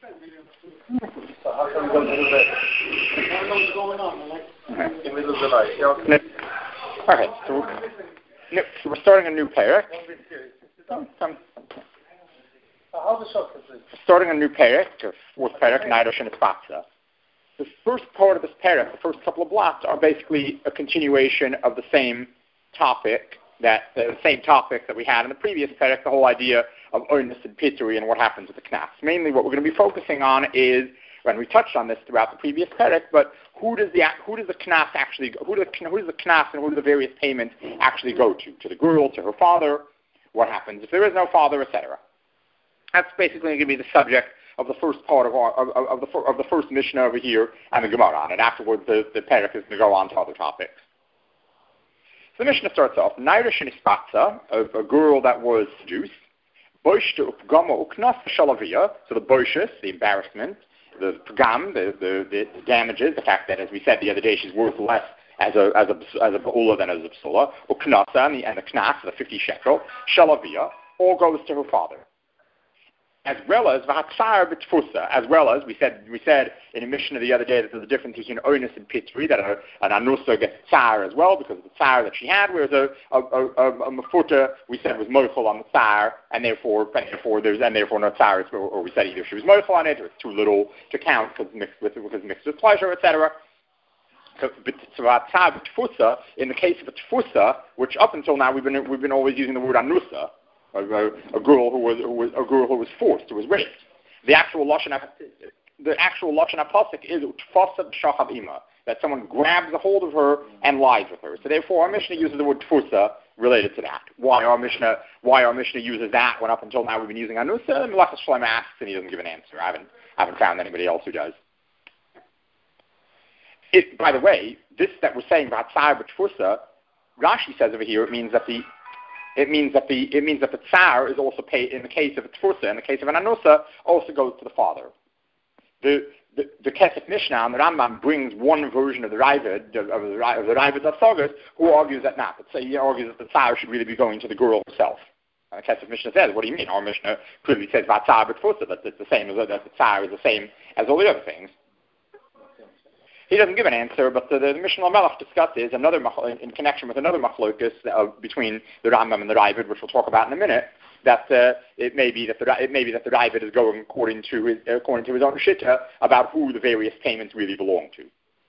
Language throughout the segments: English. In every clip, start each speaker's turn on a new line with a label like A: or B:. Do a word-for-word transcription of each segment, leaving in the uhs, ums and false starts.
A: So how can we go to the bed? I don't know what's going on. Like, okay. In the middle of the night. Yeah, okay.
B: Okay, so we're, so we're starting a new parak. Some, some, starting a new parak, the fourth parak, Naidosh and Ispatza. The first part of this parak, the first couple of blocks, are basically a continuation of the same topic that the same topic that we had in the previous parak, the whole idea of Oinus and Pituri and what happens with the Knas. Mainly what we're going to be focusing on is, and we touched on this throughout the previous parak, but who does the who does the Knas actually go, who does the, who does the Knas and who do the various payments actually go to? To the girl, to her father? What happens if there is no father, et cetera. That's basically going to be the subject of the first part of our, of, of, the, of the first Mishnah over here and the Gemara on it. Afterwards, the, the parak is going to go on to other topics. So the Mishnah starts off, Nairish and Ispatza, a, a girl that was seduced, Boishta upgama uknas shalavia, so the boishus, the embarrassment, the pagam, the, the, the damages, the fact that, as we said the other day, she's worth less as a as a as a ba'ula than as a psula, uknasa, and the, and the knas, the fifty shekel, shalavia, all goes to her father. As well as v'hatzar b'tfusa, as well as we said we said in a Mishnah the other day that there's a difference between Oinus and Pitri, that a, an anusa gets tsar as well because of the tsar that she had, whereas a a, a, a, a mafuta we said was mochel on the tsar, and therefore and therefore there's and therefore no tsar, or, or we said either she was mochel on it or it's too little to count because it's mixed with because it's mixed with pleasure, et cetera. So, v'hatzar b'tfusa, in the case of a tfusa, which up until now we've been we've been always using the word anusa. A, a, a girl who was, who was a girl who was forced, who was raped. The actual lashon the actual lashon pasuk is utfasa b'shachav ima, that someone grabs a hold of her and lies with her. So therefore, our Mishnah uses the word tfusa related to that. Why our Mishnah why our Mishnah uses that when up until now we've been using anusa? And Melachas Shalom asks and he doesn't give an answer. I haven't I haven't found anybody else who does. It, by the way, this that we're saying about tsar b'tfusa, Rashi says over here it means that the It means that the it means that the tsar is also paid in the case of a tfusa, in the case of an anusa, also goes to the father. The the, the Kesef Mishnah and the Rambam brings one version of the Ravid of, of the of the Ravid Atzagas, who argues that not. So he argues that the tsar should really be going to the girl herself. And the Kesef Mishnah says, "What do you mean?" Our Mishnah clearly says "vatzar b'tfusa," that it's the same as that the tsar is the same as all the other things. He doesn't give an answer, but the, the Mishnah Melech discusses another in connection with another machlokus uh, between the Rambam and the Ravid, which we'll talk about in a minute. That uh, it may be that the it may be that the Ravid is going according to his according to his own shitta about who the various payments really belong to.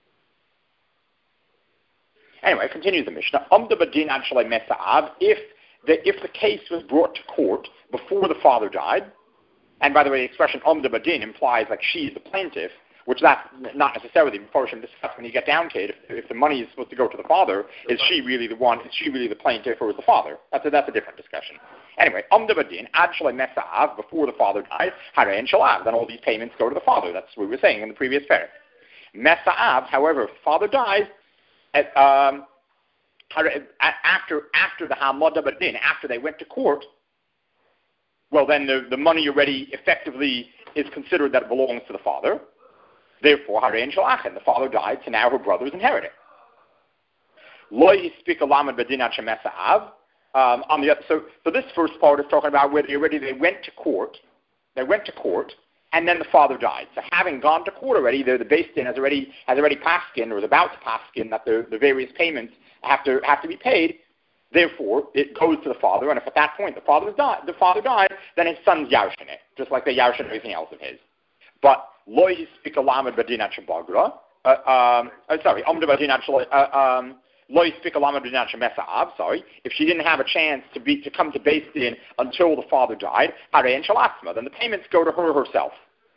B: Anyway, continues the Mishnah. If the if the case was brought to court before the father died, and by the way, the expression Omda Badin implies like she is the plaintiff, which that's not necessarily the portion discussed when you get down to it. If, if the money is supposed to go to the father, is she really the one, is she really the plaintiff or is the father? That's a, that's a different discussion. Anyway, Amda Badin, Ad Shalai Mesa'av, before the father died, Hare and Shalav, then all these payments go to the father. That's what we were saying in the previous parak. Mesa'av, however, if the father dies, at, um, after, after the Hamada Badin, after they went to court, well then the, the money already effectively is considered that it belongs to the father. Therefore, Harein Shalachin, the father died, so now her brothers inherit it. Lo yispik alamad badinat shemesa'av. On the so, so this first part is talking about where they already they went to court, they went to court, and then the father died. So having gone to court already, the, the Beis Din has already has already paskin or is about to paskin that the, the various payments have to have to be paid. Therefore, it goes to the father, and if at that point the father died, the father died, then his son's yarshin it, just like they yarshin everything else of his. But lo yispik alamad badinat shabagra. Um, sorry, amda badinat um lo yispik alamad badinat shemesa'av. Sorry, if she didn't have a chance to be to come to Beis Din until the father died, harein shalatzma, then the payments go to her herself.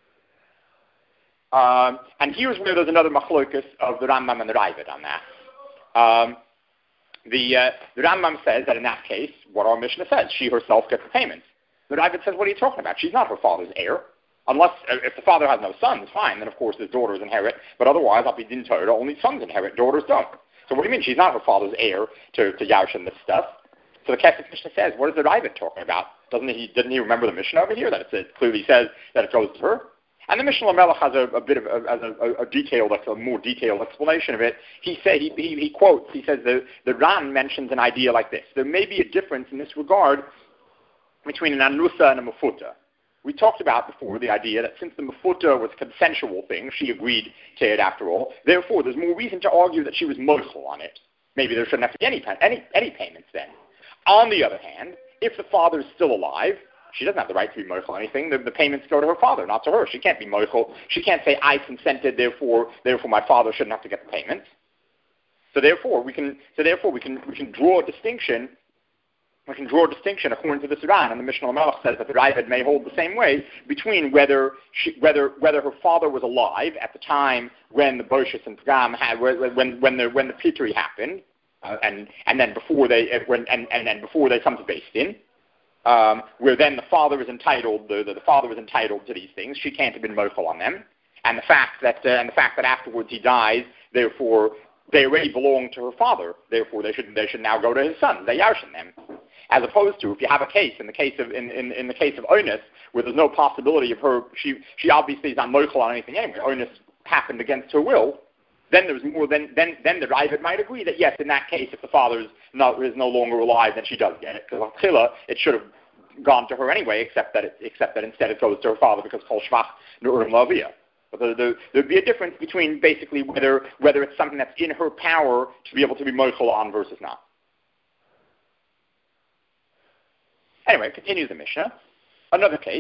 B: Um, and here's where there's another machlokus of the Rambam and the Ravid on that. Um, the uh, the Rambam says that in that case, what our Mishnah says, she herself gets the payments. The Ravid says, what are you talking about? She's not her father's heir. Unless, if the father has no sons, fine, then of course his daughters inherit, but otherwise, I'll be din Torah, only sons inherit, daughters don't. So what do you mean? She's not her father's heir to, to Yarshin this stuff. So the Kesef Mishnah says, what is the Ravid talking about? Doesn't he, didn't he remember the Mishnah over here, that it, it clearly says that it goes to her? And the Mishnah Melech has a, a bit of a, a, a detailed, a more detailed explanation of it. He said, he, he, he quotes, he says, the, the Ran mentions an idea like this. There may be a difference in this regard between an Anusa and a Mafuta. we talked about before the idea that since the mefuta was a consensual thing, she agreed to it after all, therefore there's more reason to argue that she was mochel on it. Maybe there shouldn't have to be any, any, any payments then. On the other hand, if the father is still alive, she doesn't have the right to be mochel on anything. The, the payments go to her father, not to her. She can't be mochel. She can't say, I consented, therefore therefore my father shouldn't have to get the payments. So therefore we can so therefore we can we can draw a distinction We can draw a distinction according to this Ran, and the Mishnah Lamelech says that the Raavad may hold the same way between whether she, whether whether her father was alive at the time when the Boshus and Pagam had when when the when the Pitri happened, uh, and and then before they when and, and then before they come to Beis Din, um, where then the father is entitled the, the the father is entitled to these things. She can't have been mochel on them, and the fact that uh, and the fact that afterwards he dies, therefore they already belong to her father. Therefore they should they should now go to his son. They yarshin them. As opposed to if you have a case in the case of in, in, in the case of Onus, where there's no possibility of her, she she obviously is not mochel on anything anyway. Onus happened against her will. Then there's more. Then then then the Raavad might agree that yes, in that case, if the father is no is no longer alive, then she does get it because Achila, it should have gone to her anyway, except that it, except that instead it goes to her father because Kol Shvach Nu'urim Lavia. But there, there, there'd be a difference between basically whether whether it's something that's in her power to be able to be mochel on versus not. Anyway, continues the Mishnah. Another case,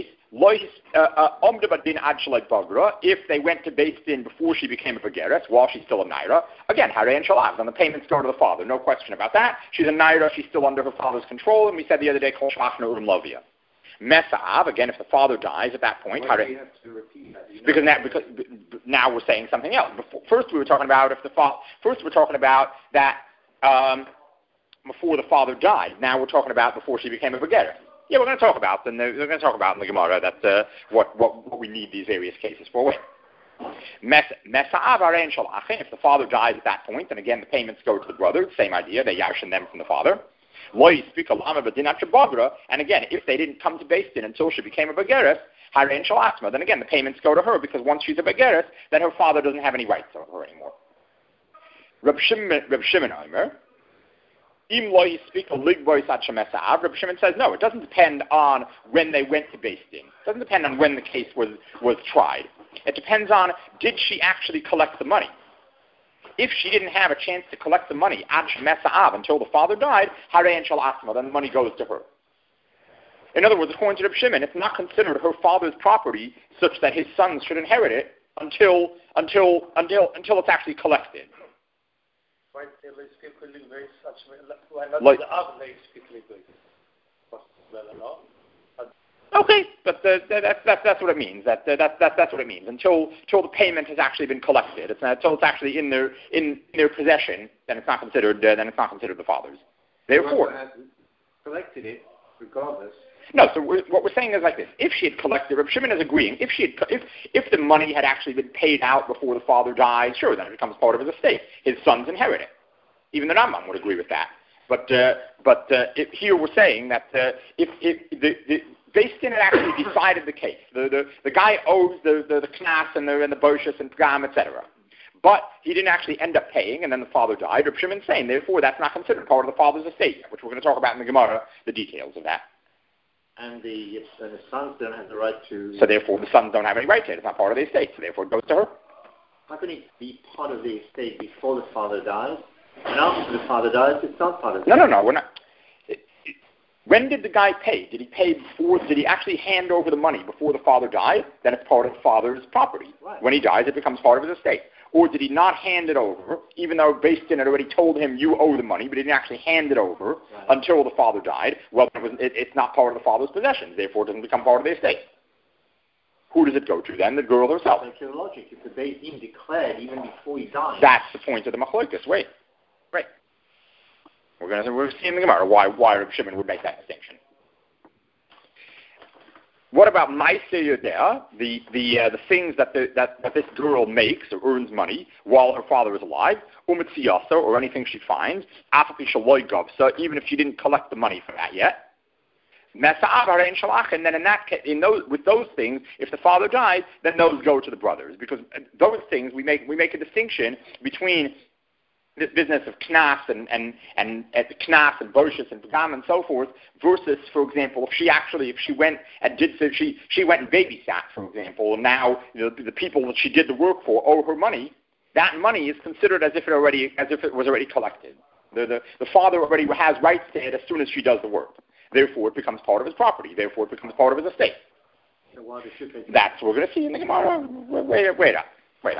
B: if they went to Beis Din before she became a Begeres, while she's still a Naira, again, Harei and Shalav, then the payments go to the father, no question about that. She's a Naira, she's still under her father's control, and we said the other day, Kol Shvach Nu'urim Lavia. Mesa'av, again, if the father dies at that point, Harei, you have to repeat that? You know because, now, because now we're saying something else. Before, first we were talking about if the fa- first we're talking about that um, before the father died. Now we're talking about before she became a Begeres. Yeah, we're going to talk about, and we're going to talk about in the Gemara that uh, what, what what we need these various cases for. Wait, if the father dies at that point, then again the payments go to the brother. Same idea, they yarshin them from the father. And again, if they didn't come to Beis Din until she became a Begeres, then again the payments go to her because once she's a Begeres, then her father doesn't have any rights over her anymore. Reb Shimon, Reb Shimon Omer. Reb Shimon says, no, it doesn't depend on when they went to Beis Din. It doesn't depend on when the case was, was tried. It depends on, did she actually collect the money? If she didn't have a chance to collect the money until the father died, then the money goes to her. In other words, according to Reb Shimon, it's not considered her father's property such that his sons should inherit it until until until until it's actually collected. Like, okay, but uh, that's, that's that's what it means. That uh, that's that's that's what it means. Until until the payment has actually been collected, it's not, until it's actually in their in their possession, then it's not considered. Uh, then it's not considered the father's. Therefore,
A: collected it regardless.
B: No, so we're, what we're saying is like this: if she had collected, Reb Shimon is agreeing. If she had, if if the money had actually been paid out before the father died, sure, then it becomes part of his estate. His sons inherit it. Even the Rambam would agree with that. But uh, but uh, if, here we're saying that uh, if if the, the Beis Din had actually decided the case, the the, the guy owes the the, the knas and the and the boshus and pagam, et cetera. But he didn't actually end up paying, and then the father died. Reb Shimon's saying, therefore, that's not considered part of the father's estate, which we're going to talk about in the Gemara, the details of that.
A: And the, and the sons don't have the right to...
B: So therefore, the sons don't have any right to it. It's not part of the estate, so therefore it goes to her.
A: How can it be part of the estate before the father dies? And after the father dies, it's not part of the
B: No, no, no, we're not... When did the guy pay? Did he pay before... Did he actually hand over the money before the father died? Then it's part of the father's property.
A: Right.
B: When he dies, it becomes part of his estate. Or did he not hand it over, even though Beis Din had already told him, you owe the money, but he didn't actually hand it over right. until the father died? Well, it was, it, it's not part of the father's possessions, therefore it doesn't become part of the estate. Who does it go to then? The girl herself.
A: That's your logic. If the Beis Din declared even before he died.
B: That's the point of the machlokas. Wait. Right. We're going to we're seeing the Gemara why, why Reb Shimon would make that distinction. What about Maaseh Yodea, the the uh, the things that, the, that that this girl makes or earns money while her father is alive, umitziyasa, or anything she finds, afapi shaloi gavsa, even if she didn't collect the money for that yet. And then in that case, in those with those things, if the father dies, then those go to the brothers, because those things we make we make a distinction between this business of knas and and and uh, knas and boshus and pagam and so forth, versus, for example, if she actually, if she went and did, so she she went and babysat, for example, and now you know, the people that she did the work for owe her money. That money is considered as if it already as if it was already collected. The the, the father already has rights to it as soon as she does the work. Therefore, it becomes part of his property. Therefore, it becomes part of his estate.
A: So why
B: That's what we're going to see in the Gemara. Wait, wait up, wait up.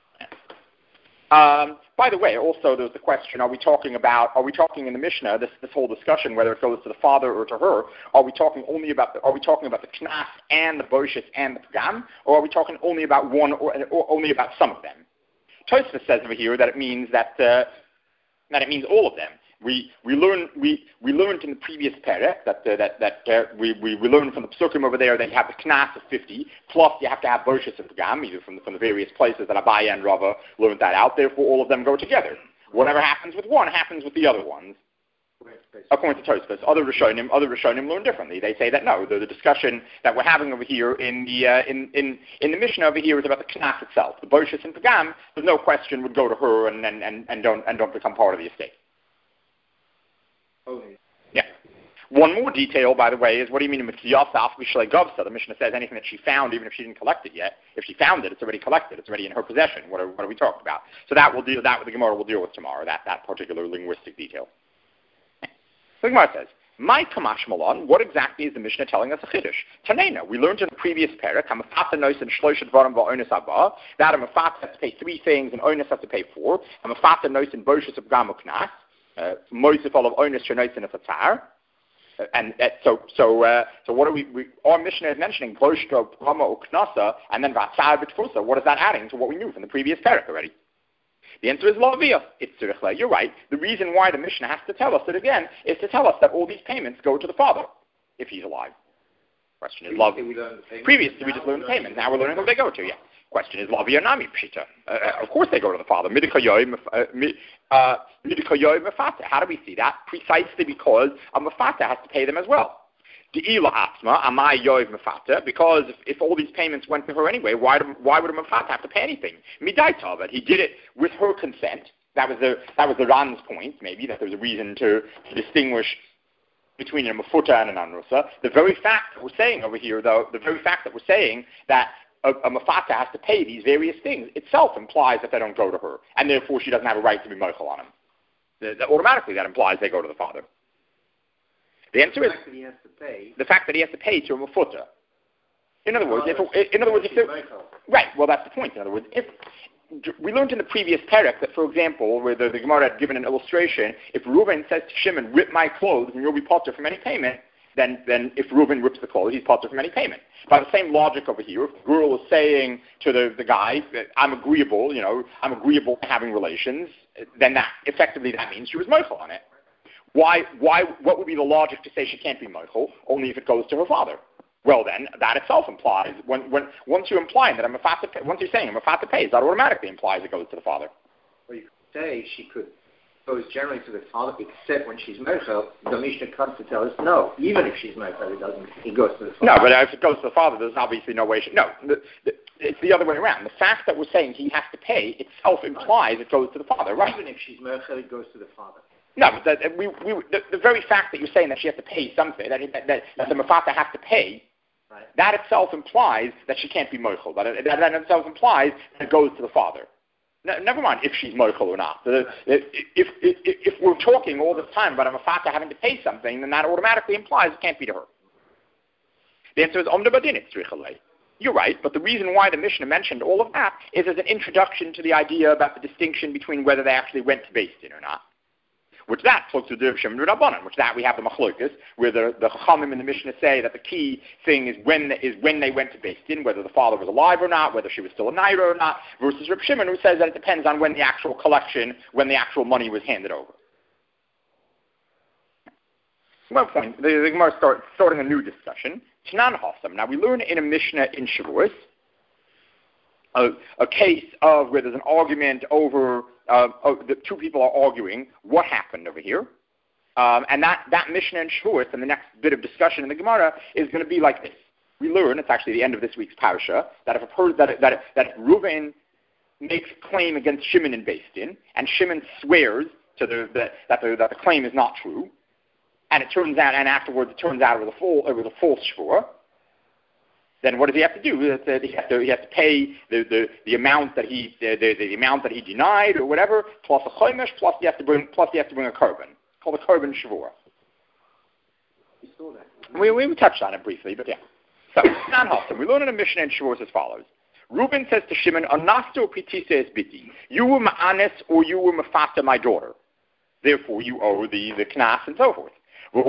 B: Um, by the way, also there's the question: Are we talking about? Are we talking in the Mishnah? This this whole discussion, whether it goes to the father or to her, are we talking only about? The, are we talking about the knas and the boshus and the pagam, or are we talking only about one or, or only about some of them? Tosfos says over here that it means that uh, that it means all of them. We we learn we, we learned in the previous perek that uh, that that uh, we, we we learned from the psukim over there that you have the knas of fifty plus you have to have boshus and pagam, either from the, from the various places that Abaya and Rava learned that out. Therefore, all of them go together. Whatever happens with one happens with the other ones. According to Tosfos, other Rishonim other Rishonim learn differently. They say that no, the, the discussion that we're having over here in the uh, in, in in the Mishnah over here is about the knas itself. The boshus and pagam, there's no question, would go to her and and, and, and don't and don't become part of the estate.
A: Okay.
B: Yeah. One more detail, by the way, is what do you mean with Yasaf Mishlei Gavsa? The Mishnah says anything that she found, even if she didn't collect it yet. If she found it, it's already collected. It's already in her possession. What are, what are we talking about? So that will deal. That the Gemara will deal with tomorrow. That that particular linguistic detail. So the Gemara says, "My Kamash Malon. What exactly is the Mishnah telling us a chiddush? Tanena. We learned in the previous parak, Hamafata Nois and Shlosh Dvarim VaOnus Abba, that a Mafata has to pay three things and Onus has to pay four. Hamafata Nois and Boshus of Gamuknas. Moisifol of Onus Shenois in a Fatar. And uh, so, so, uh, so, what are we, we? Our Mishnah is mentioning Boshka, Brahma, or Knasa, and then Vatzar Bitfusa. What is that adding to what we knew from the previous parak already? The answer is Lavia. It's Tzirichla. You're right. The reason why the Mishnah has to tell us it again is to tell us that all these payments go to the father if he's alive. Question is Lavia. Previously, we just learned the payments. Now we're learning who they go to. Yeah. Question is Lavia Nami Pshita. Uh, of course, they go to the father. Midikayoy Mefata. How do we see that? Precisely because a Mefata has to pay them as well. De'ila Atma Amai Yoiv Mefata. Because if, if all these payments went to her anyway, why do, why would a Mefata have to pay anything? Midaitava. He did it with her consent. That was the that was the Ran's point. Maybe that there's a reason to, to distinguish between a Mafuta and an Anrusa. The very fact that we're saying over here, though, the very fact that we're saying that A, a Mafata has to pay these various things itself implies that they don't go to her, and therefore she doesn't have a right to be mochel on them. The, the, automatically, that implies they go to the father. The answer
A: the
B: is
A: fact that he has to pay.
B: The fact that he has to pay to a Mafuta. In other words,
A: Oh,
B: if in other words, if it, right, well, that's the point. In other words, if we learned in the previous parak that, for example, where the, the Gemara had given an illustration, if Reuven says to Shimon, "Rip my clothes, and you'll be potter from any payment," Then, then if Reuven rips the clothes, he's potter from any payment. By the same logic over here, if the girl is saying to the, the guy, I'm agreeable, you know, I'm agreeable to having relations, then that, effectively that means she was mochel on it. Why, why, what would be the logic to say she can't be mochel, only if it goes to her father? Well then, that itself implies, when, when, once you're implying that I'm a fat to pay, once you're saying I'm a fat to pay, that automatically implies it goes to the father.
A: Well, you could say she could goes generally to the father, except when she's mochel. The Mishnah comes to tell us no. Even if she's mochel, it doesn't. It goes to the father.
B: No, but if it goes to the father, there's obviously no way. She, no, the, the, it's the other way around. The fact that we're saying he has to pay itself implies it goes to the father, right?
A: Even if she's mochel, it goes to the father.
B: No, but the, we, we, the, the very fact that you're saying that she has to pay something, that, that, that, that the mafata has to pay, right, that itself implies that she can't be mochel. That, that, that itself implies that it goes to the father. Never mind if she's mochel or not. If, if, if, if we're talking all the time about a mafata having to pay something, then that automatically implies it can't be to her. The answer is Omda Badin Tzrichalei. You're right, but the reason why the Mishnah mentioned all of that is as an introduction to the idea about the distinction between whether they actually went to Beis Din or not. Which that flows to the Shimon Rabbanan, which that we have the Machlokas, where the, the Chachamim in the Mishnah say that the key thing is when is when they went to Beis Din, whether the father was alive or not, whether she was still a Naira or not, versus Reb Shimon, who says that it depends on when the actual collection, when the actual money was handed over. One point, the, the Gemara start starting a new discussion. Tanan Hossam. Now we learn in a Mishnah in Shavuos a, a case of where there's an argument over. Uh, oh, the two people are arguing what happened over here. Um, and that, that Mishnah in Shavuos and the next bit of discussion in the Gemara is going to be like this. We learn, it's actually the end of this week's parasha, that if a per, that, that, that if Reuven makes a claim against Shimon in Beis Din, and Shimon swears to the, the, that, the, that the claim is not true, and it turns out, and afterwards it turns out it was a, full, it was a false shvur, then what does he have to do? He has to, he has to, he has to pay the, the, the amount that he the, the, the amount that he denied or whatever, plus a chomesh, plus he has to bring plus he has to bring a korban, called a korban shvur.
A: You saw that.
B: We we touched on it briefly, but yeah. So non haltim. We learn in a Mishnah in Shavuos as follows. Reuben says to Shimon, "Anasto pitisa es biti. You were ma'anis or you were mafata my daughter. Therefore, you owe the the knas and so forth."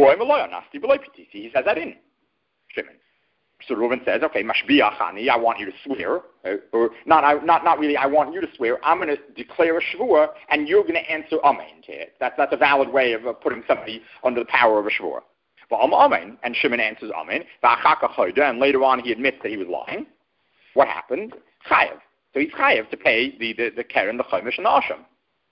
B: He says that in Shimon. So Reuben says, okay, mashbiachani, I want you to swear, uh, or not, I, not, not really, I want you to swear. I'm going to declare a shvur, and you're going to answer amen to it. That's that's a valid way of uh, putting somebody under the power of a shvur. Well, I'm amen, and Shimon answers amen. And later on, he admits that he was lying. What happened? Chayev. So he's chayev to pay the the the keren, the chomesh, and the asham.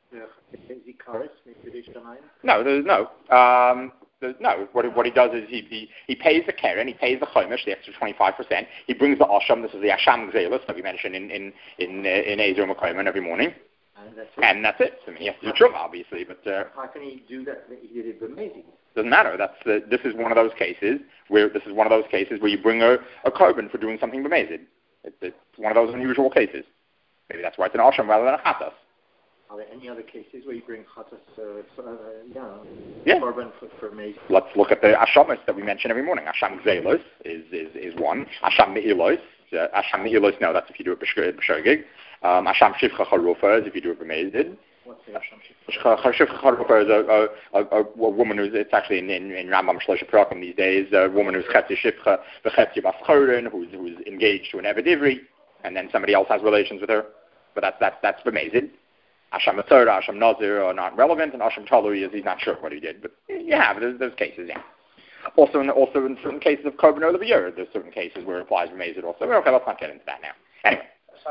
B: No, there's no. Um, there's no. What, what he does is he, he, he pays the keren, he pays the chomesh, the extra twenty-five percent. He brings the asham. This is the asham gzelis that we mention in in in uh, in Ezer Mekoyman every morning.
A: And that's it.
B: And that's it. I mean, he has to do truma, obviously, but uh,
A: how can he do that? He did it amazing.
B: Doesn't matter. That's uh, this is one of those cases where this is one of those cases where you bring a, a korban for doing something b'mezid. It's, it's one of those unusual cases. Maybe that's why it's an asham rather than a chatas.
A: Are there any other cases where you bring chatas, uh, for, uh, yeah,
B: yeah.
A: korban for, for mezid?
B: Let's look at the ashamis that we mention every morning. Asham gzelos is, is, is one. Asham meilos. Uh, Asham meilos, no, that's if you do it b'shogig. Um, Asham shivcha charufa is if you do it b'mezid.
A: What's the Asham shivcha?
B: Shivcha charufa is a, a, a, a woman who's, it's actually in, in, in Rambam Shlosha Prakim these days, a woman who's chetzi shivcha v'chetzi baschorin, who's, who's engaged to an evidivri, and then somebody else has relations with her. But that's, that's, that's b'mezid. Asham Matzora, Asham Nazir are not relevant, and Asham Talui is he's not sure what he did. But you have those, those cases, yeah. Also in, also in certain cases of Korban Ola B'Yer, there's certain cases where it applies B'Mezid also. Okay, let's not get into that now. Anyway.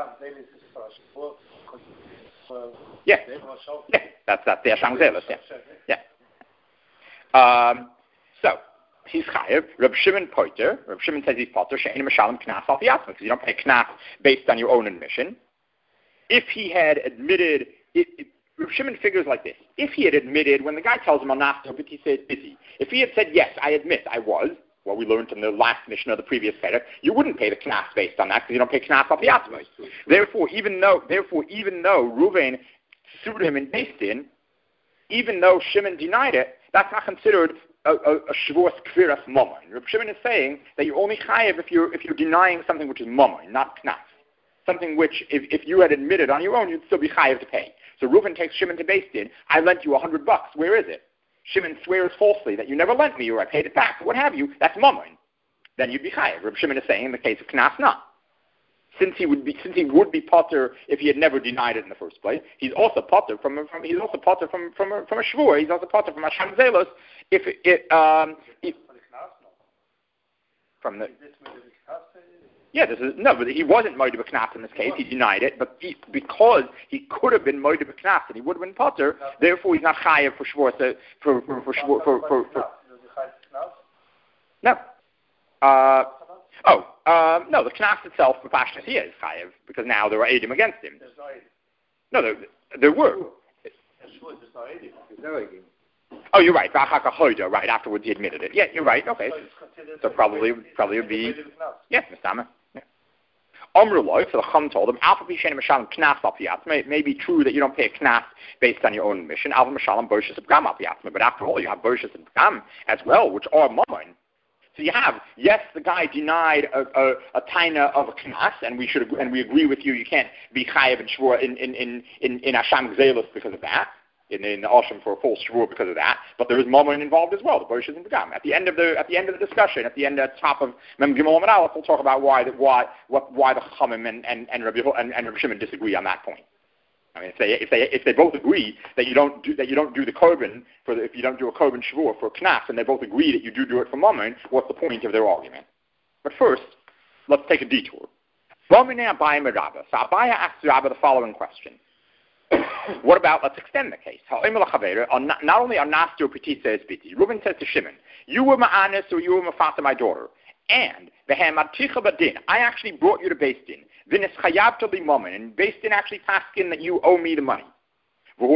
B: Yeah. Yeah, that's, that's the Asham Zelos, yeah. Yeah. Um, so, he's chayev. Reb Shimon Poiter. Reb Shimon says he's potter. She'ein Mashalim Knas Al Piyatma, because you don't pay Knas based on your own admission. If he had admitted, it, it, Reb Shimon figures like this. If he had admitted, when the guy tells him, Anafto, but he said, busy. If he had said, yes, I admit, I was, what we learned in the last mission of the previous Seder, you wouldn't pay the Knas based on that, because you don't pay Knas Al Piyatma. Therefore, even though, therefore, even though Reuven sued him in Beis Din, even though Shimon denied it, that's not considered a, a, a Shavuos Kviras Momon. Reb Shimon is saying that you're only chayev if you're, if you're denying something which is Momon, not Knas. Something which, if, if you had admitted on your own, you'd still be chayev to pay. So Reuven takes Shimon to Beis Din. I lent you a hundred bucks. Where is it? Shimon swears falsely that you never lent me or I paid it back. What have you? That's Momon. Then you'd be chayev. Reb Shimon is saying in the case of Knas, not. Since he would be, since he would be potter if he had never denied it in the first place, he's also potter from, from he's also potter from from a, from a shvur. He's also potter from a Asham Zelos. If it, it um, if, from the. Yeah, this is, no, but he wasn't Moed B'Knas in this case. He denied it, but he, because he could have been Moed B'Knas and he would have been potter, therefore he's not chayev for shvur. So for for for shvur, for, for, for, no. Uh, oh, um, no, the Knas itself for Pashtas he is chayev because now there are edim against him. No, there, there were. Oh, you're right. Right afterwards, he admitted it. Yeah, you're right. Okay, so probably probably would be yeah, Mistama. Yeah. Omruloi, so the Chum told him, Alpha Pishen Mashalim Knas Al Piyatma. It may be true that you don't pay a Knas based on your own admission. Alpha Mashalim Boshas Abgam Al Piyatma, but after all, you have Boshas Abgam as well, which are Mammon. So you have, yes, the guy denied a, a, a taina of a knas, and we should and we agree with you. You can't be chayev and shvur in in in in, in Asham Gzelos because of that, in in the Asham for a full shvur because of that. But there is mammon involved as well. The boshas and begam. At the end of the at the end of the discussion, at the end at the top of Mem Gimel Amud Aleph, we'll talk about why the why what why the Chachamim and and and Rabbi and, and Rabbi Shimon disagree on that point. I mean, if they if they if they both agree that you don't do that you don't do the korban for the, if you don't do a korban shvur for a knas, and they both agree that you do do it for mammon, what's the point of their argument? But first, let's take a detour. So Abaya asks Rabba the following question: what about, let's extend the case. Not only are Nastu Petitza is Biti, Reuben says to Shimon, you were ma'anis or you were mafata my daughter. And I actually brought you to Beis Din. V'nis chayavta li mammon, and Beis Din actually paskin that you owe me the money. He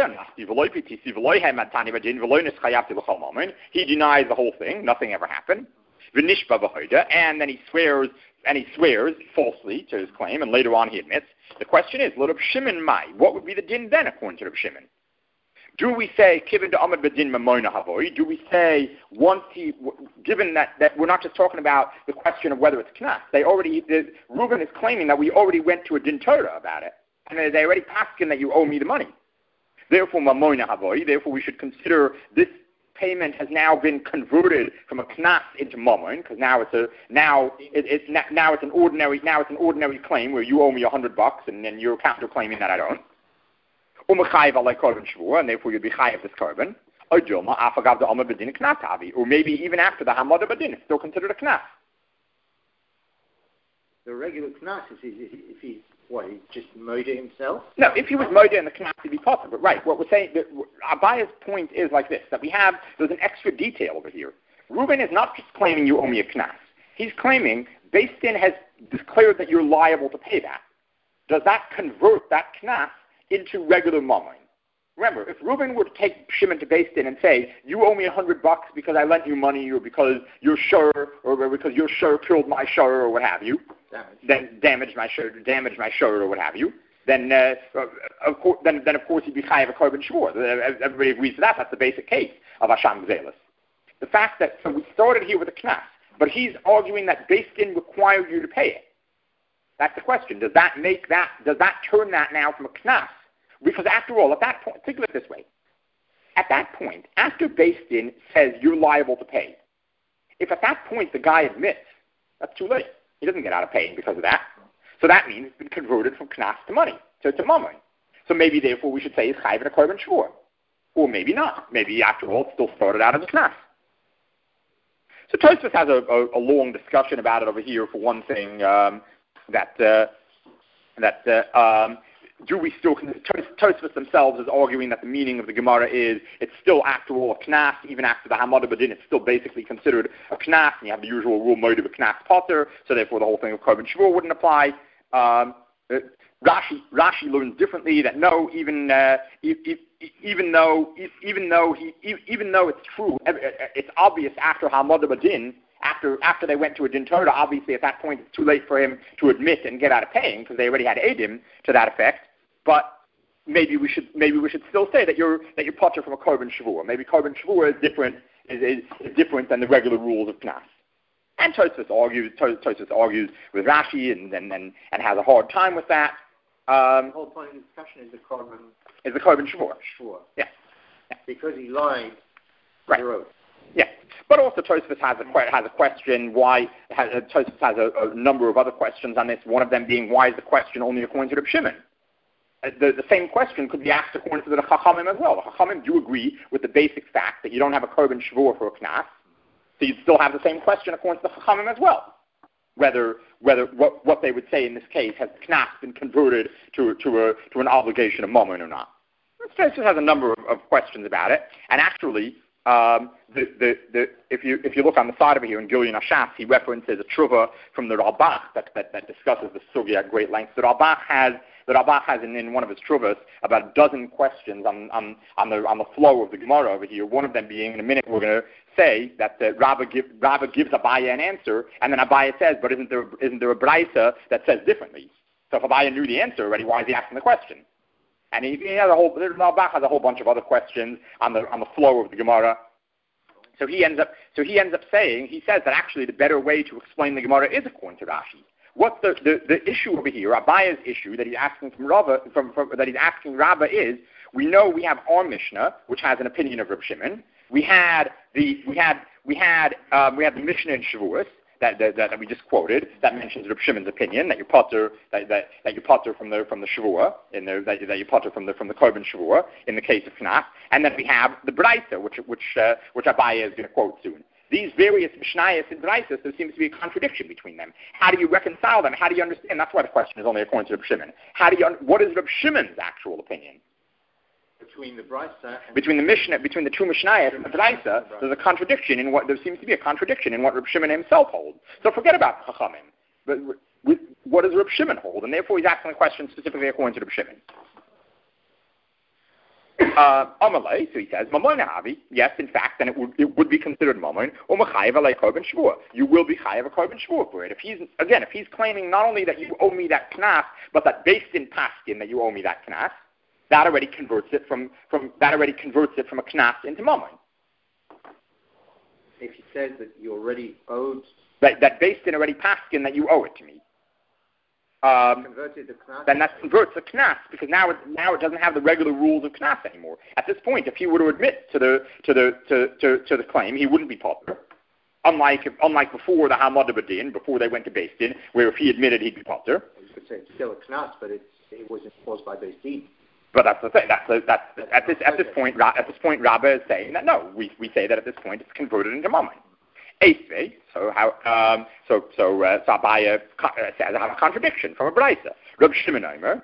B: denies the whole thing. Nothing ever happened. And then he swears, and he swears falsely to his claim, and later on he admits. The question is, Reb Shimon Mai, what would be the din then according to Reb Shimon? Do we say, given to Amad Badin Mamoina Havoy, do we say, once he, given that, that we're not just talking about the question of whether it's Knas, they already, the, Reuben is claiming that we already went to a Din Torah about it, and they already passed in that you owe me the money. Therefore, Mamoina Havoy, therefore we should consider this payment has now been converted from a Knas into Mammon, because now it's a, now it, it's, now it's an ordinary, now it's an ordinary claim where you owe me a hundred bucks, and then you're counterclaiming that I don't. And therefore you'd be chayav this carbon. Or maybe even after the Hamad Badin, it's still considered a Knas.
A: The regular Knas is if he, what, he just murdered himself?
B: No, if he was murdered in the Knas, it'd be possible. But right, what we're saying, that Abaya's point is like this, that we have, there's an extra detail over here. Reuben is not just claiming you owe me a Knas. He's claiming Beis Din has declared that you're liable to pay that. Does that convert that Knas into regular mammon? Remember, if Reuben were to take Shimon to Beis Din and say, you owe me a hundred bucks because I lent you money, or because your shur, or because your shur killed my shur, or what have you, damage. then damaged my shur, damaged my shur, or what have you, then uh, of course, then, then of course he'd be chayav a korban shvur. Everybody agrees to that. That's the basic case of Hasham Gzelis. The fact that so we started here with a knas, but he's arguing that Beis Din required you to pay it. That's the question. Does that make that? Does that turn that now from a knas? Because after all, at that point, think of it this way. At that point, after Beis Din says you're liable to pay, if at that point the guy admits, that's too late. He doesn't get out of paying because of that. So that means it's been converted from knas to money, to, to mammon. So maybe therefore we should say it's chayv and a korban shvur. Or maybe not. Maybe after all it still started out as a knas. So Tosfos has a, a, a long discussion about it over here. For one thing, um, that uh, that uh, um, do we still? Tosfos themselves is arguing that the meaning of the Gemara is it's still after all a knas, even after the Hamad Badin, it's still basically considered a knas, and you have the usual rule mode of a knas potter. So therefore, the whole thing of korban shvur wouldn't apply. Um, uh, Rashi Rashi learns differently that no, even uh, if, if, even though even though he even though it's true, it's obvious after Hamad Badin. After after they went to a din Torah, obviously at that point it's too late for him to admit and get out of paying because they already had edim to that effect. But maybe we should maybe we should still say that you're that you're potter from a korban shvur. Maybe korban shvur is different is, is, is different than the regular rules of knas. And Tosfos argues Tosfos argues with Rashi and, and and and has a hard time with that. Um,
A: the whole point of the discussion is the korban
B: is the korban shvur.
A: Shvur.
B: Yeah. yeah,
A: because he lied.
B: Right. Yeah, but also Tosfos has a has a question. Why has, uh, Tosfos has a, a number of other questions on this. One of them being, why is the question only according to Reb Shimon? Uh, the, the same question could be asked according to the Chachamim as well. The Chachamim do agree with the basic fact that you don't have a korban shvur for a knas, so you'd still have the same question according to the Chachamim as well. Whether whether what, what they would say in this case, has the knas been converted to to a to an obligation of mammon or not? Tosfos has a number of, of questions about it, and actually. Um, the, the, the, if you if you look on the side of it here in Gilyon Hashas, he references a truva from the Ralbach that, that, that discusses the sugya at great length. The Ralbach has the Ralbach has in, in one of his truvas about a dozen questions on, on, on the on the flow of the Gemara over here. One of them being, in a minute we're going to say that the Rabba, give, Rabba gives Abaya an answer, and then Abaya says, but isn't there isn't there a brayta that says differently? So if Abaya knew the answer already, why is he asking the question? And he, he has a whole. Ralbach has a whole bunch of other questions on the on the flow of the Gemara. So he ends up. So he ends up saying he says that actually the better way to explain the Gemara is according to Rashi. What's the, the, the issue over here? Abaya's issue that he's asking from Rava, from, from that he's asking Rabba is, we know we have our Mishnah, which has an opinion of Reb Shimon. We had the we had we had um, we had the Mishnah in Shavuos. That, that, that we just quoted, that mentions Reb Shimon's opinion that you potter that, that, that you potter from the from the shavua in the that, that you potter from the from the korban shavua in the case of knas, and then we have the brayta, which which uh, which Abaya is going to quote soon. These various mishnayos and braytas, there seems to be a contradiction between them. How do you reconcile them? How do you understand? That's why the question is only according to Reb Shimon. How do you what is Reb Shimon's actual opinion?
A: between the Brisa and
B: between the Mishnah, between the two Mishnayos and the Brisa, there's a contradiction in what there seems to be a contradiction in what Reb Shimon himself holds. So forget about Chachamim. But with, what does Reb Shimon hold? And therefore, he's asking the question specifically according to Reb Shimon. Uh, Amalei, so he says, Mamon Havi, yes, in fact, then it would, it would be considered Mamon, or Mechayev alei korban shvua. You will be Chayev a korban shvua for it. If he's, again, if he's claiming not only that you owe me that knas, but that based in Paskin that you owe me that knas, that already converts it from, from that already converts it from a knas into Mamon.
A: If he says that you already owed...
B: That, that based in already Paskin that you owe it to me. Um,
A: converted the knas.
B: Then that converts the knas because now it now it doesn't have the regular rules of knas anymore. At this point, if he were to admit to the to the to, to, to the claim, he wouldn't be potter. Unlike if, unlike before the Hamad Badin, before they went to Beis Din, where if he admitted he'd be potter.
A: You could say it's still a knas, but it's, it was enforced by Beis Din.
B: But that's the thing. That's, a, that's at this at this point. At this point, Rabbah is saying that no, we we say that at this point it's converted into Mammon. Eighthly, so how um, so so uh, so Abaya uh, says I have a contradiction from a Brisa. Reb Shimon Omer,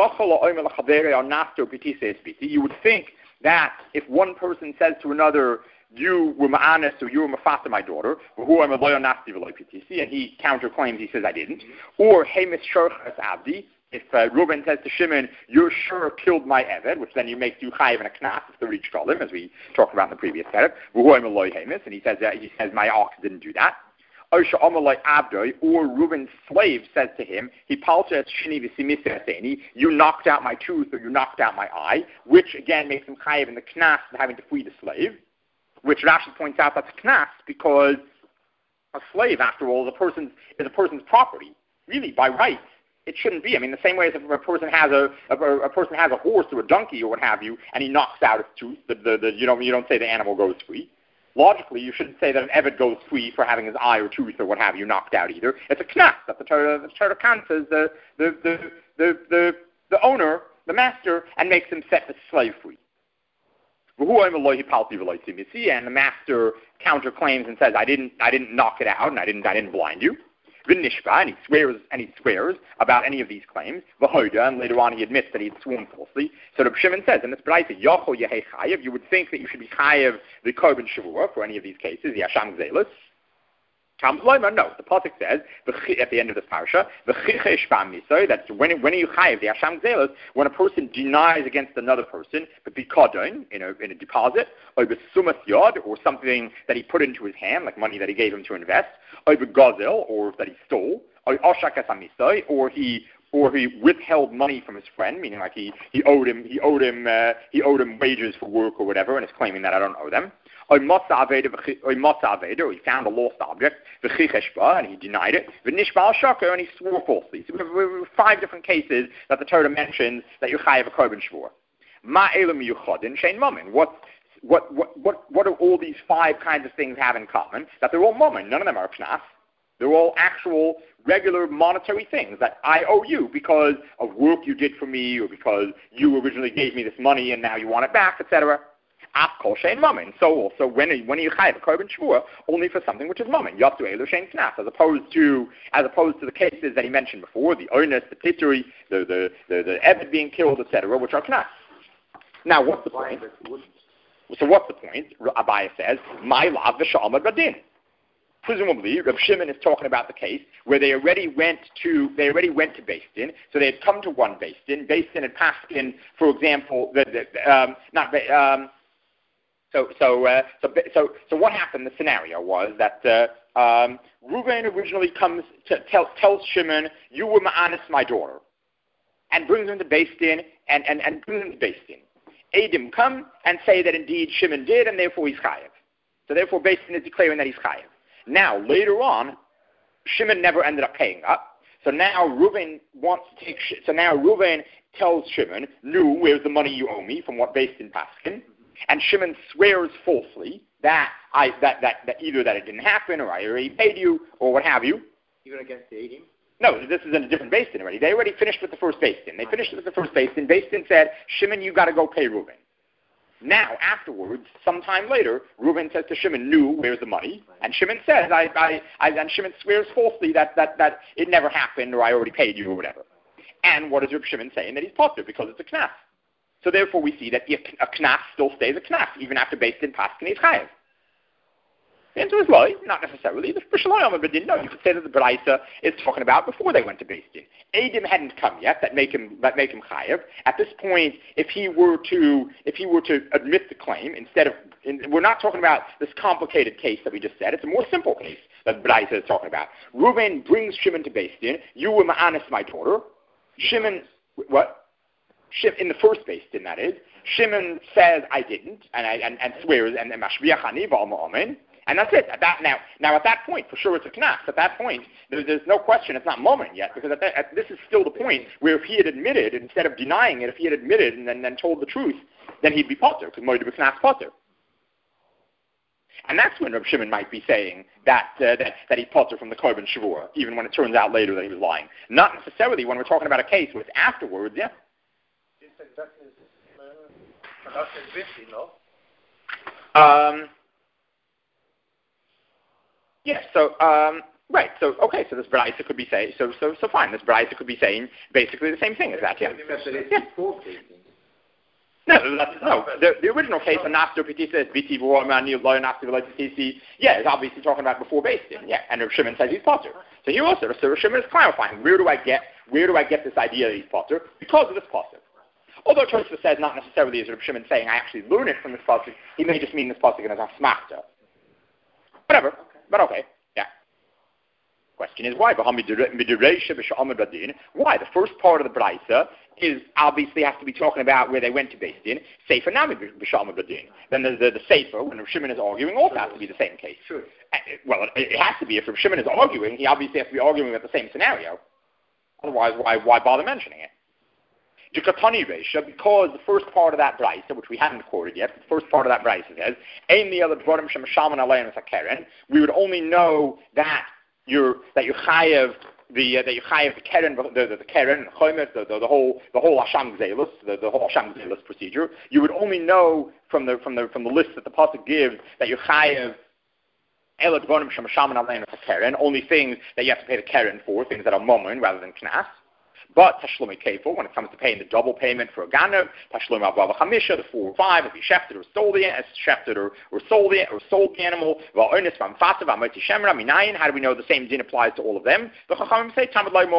B: you would think that if one person says to another, you were ma'anis or you were mafata my daughter, who I'm a loyal nasty and he counterclaims, he says I didn't, or Hamish Shorchas Abdi. If uh, Reuben says to Shimon, you're sure killed my Eved, which then you make you chayiv and a knas, if the reach call him, as we talked about in the previous parak, and he says uh, he says my ox didn't do that. Or Reuben's slave says to him, he paltas shini v'simisaseni, you knocked out my tooth or you knocked out my eye, which again makes him chayiv in the knas of having to free the slave, which Rashi points out that's a knas because a slave, after all, is a person's is a person's property, really by rights. It shouldn't be. I mean, the same way as if a person has a, a, a person has a horse or a donkey or what have you, and he knocks out its tooth, the, the, the, you don't you don't say the animal goes free. Logically, you shouldn't say that an Eved goes free for having his eye or tooth or what have you knocked out either. It's a knas that the Torah the Torah counts as the the, the the the the owner, the master, and makes him set the slave free. And the master counterclaims and says, I didn't I didn't knock it out and I didn't I didn't blind you. And he swears and he swears about any of these claims. And later on he admits that he had sworn falsely. So Reb Shimon says in this Braisa, you would think that you should be chayev the korban shavua for any of these cases, Yasham Gzelis. No, the pasuk says at the end of this parasha, that when when you chayev the Yasham Gzelis, when a person denies against another person, but bikadon in a in a deposit, or besumas yod, or something that he put into his hand, like money that he gave him to invest, or begazel, or that he stole, or oshakas amisai, or he or he withheld money from his friend, meaning like he, he owed him he owed him uh, he owed him wages for work or whatever, and is claiming that I don't owe them. Or he found a lost object, and he denied it, and he swore falsely. So we have, we have five different cases that the Torah mentions that you chayev a korban shvur. What what what what what do all these five kinds of things have in common? That they're all moment. None of them are knas. They're all actual, regular monetary things that I owe you because of work you did for me, or because you originally gave me this money and now you want it back, et cetera. Kol shein mammon. So also when when you chayev a korban shvua, only for something which is mammon. Yatsu elu shein knas, as opposed to as opposed to the cases that he mentioned before, the onus, the pituri, the the the, the Eved being killed, et cetera, which are knas. Now, what's the point? So what's the point? Abaya says, my lav v'shalmad badin. Presumably, Reb Shimon is talking about the case where they already went to they already went to Beis Din, so they had come to one Beis Din. Beis Din had passed in, for example, the, the, um, not um, so so uh, so so so what happened? The scenario was that uh, um, Reuven originally comes to tell, tells Shimon, "You were ma'anis my daughter," and brings him to Beis Din and and and brings him to Beis Din. Adim come and say that indeed Shimon did, and therefore he's chayev. So therefore, Beis Din is declaring that he's chayev. Now, later on, Shimon never ended up paying up. So now Reuven wants to take. So now Reuven tells Shimon, "Nu, where's the money you owe me from what Beis Din paskin?" And Shimon swears falsely that I that, that that either that it didn't happen, or I already paid you, or what have you.
A: Even against the Eidim?
B: No, this is in a different Beis Din already. They already finished with the first Beis Din. They finished with the first Beis Din. Beis Din said, "Shimon, you got to go pay Reuven." Now, afterwards, sometime later, Reuven says to Shimon, "Nu, where's the money?" And Shimon says, I, I, I, and Shimon swears falsely that, that, that it never happened, or I already paid you, or whatever. And what does Reb Shimon say? And that he's potter because it's a knas. So therefore we see that a knas still stays a knas, even after Beis Din Paskin is chayev. The answer is well, not necessarily. The B'Shalom Bedin, no, you could say that the B'Raisa is talking about before they went to Beis Din. Eidim hadn't come yet that make him that make him chayev. At this point, if he were to if he were to admit the claim instead of, in, we're not talking about this complicated case that we just said. It's a more simple case that B'Raisa is talking about. Reuven brings Shimon to Beis Din. You were ma'anis my daughter. Shimon, what? Shim, in the first Beis Din, that is. Shimon says I didn't, and I, and, and swears and mashviachani v'alma amen. And that's it. At that now, now at that point, for sure, it's a knas. At that point, there, there's no question. It's not moment yet, because at that, at, this is still the point where if he had admitted, instead of denying it, if he had admitted and then, then told the truth, then he'd be potter, because moed b'knas potter. And that's when Reb Shimon might be saying that uh, that, that he's potter from the korban shavua, even when it turns out later that he was lying. Not necessarily when we're talking about a case where it's afterwards. Yeah. Um. Yes, so, um, right, so, okay, so this B'Raisa could be saying, so, so, so fine, this B'Raisa could be saying basically the same thing as that, yeah. yeah. No, that's, no, the, the original case, the Nafto P T says, B T V'Romani, Lawyer Nafto P T, yeah, is obviously talking about before Beis Din, yeah, and Reb Shimon says he's potter. So here also, so Reb Shimon is clarifying, where do I get, where do I get this idea that he's potter? Because of this pasuk. Although Tosfos says not necessarily as Reb Shimon saying, I actually learn it from this pasuk, he may just mean this pasuk in his asmachta. Whatever. But okay, yeah. Question is why? Why? The first part of the B'Raisa is obviously has to be talking about where they went to Beis Din. Sefer Nami b'Shalom Badin. Then the, the, the Sefer, when Reb Shimon is arguing, also has to be the same case.
A: Sure.
B: Well, it, it has to be. If Reb Shimon is arguing, he obviously has to be arguing about the same scenario. Otherwise, why why bother mentioning it? Jikatani Reisha, because the first part of that B'Raisa, which we haven't quoted yet, the first part of that B'Raisa says, Ein the other Dvarim Shem Shalman Alein Keren. We would only know that you're that you chayev the uh, that you chayev the Keren, the the, the Keren, the, the, the the whole the whole Hasham Gzeilus, the, the whole Hasham Gzeilus procedure. You would only know from the from the from the list that the pasuk gives that you chayev Ela Dvarim Shem Shalman Alein Keren, only things that you have to pay the Keren for, things that are moment rather than knas. But Tashlumi Kefil, when it comes to paying the double payment for a Ganav, Tashlumi Abba Chamisha, the four or five, if he shefted or stole the as shefted or, or sold it or sold the animal, How do we know the same din applies to all of them? The Chachamim say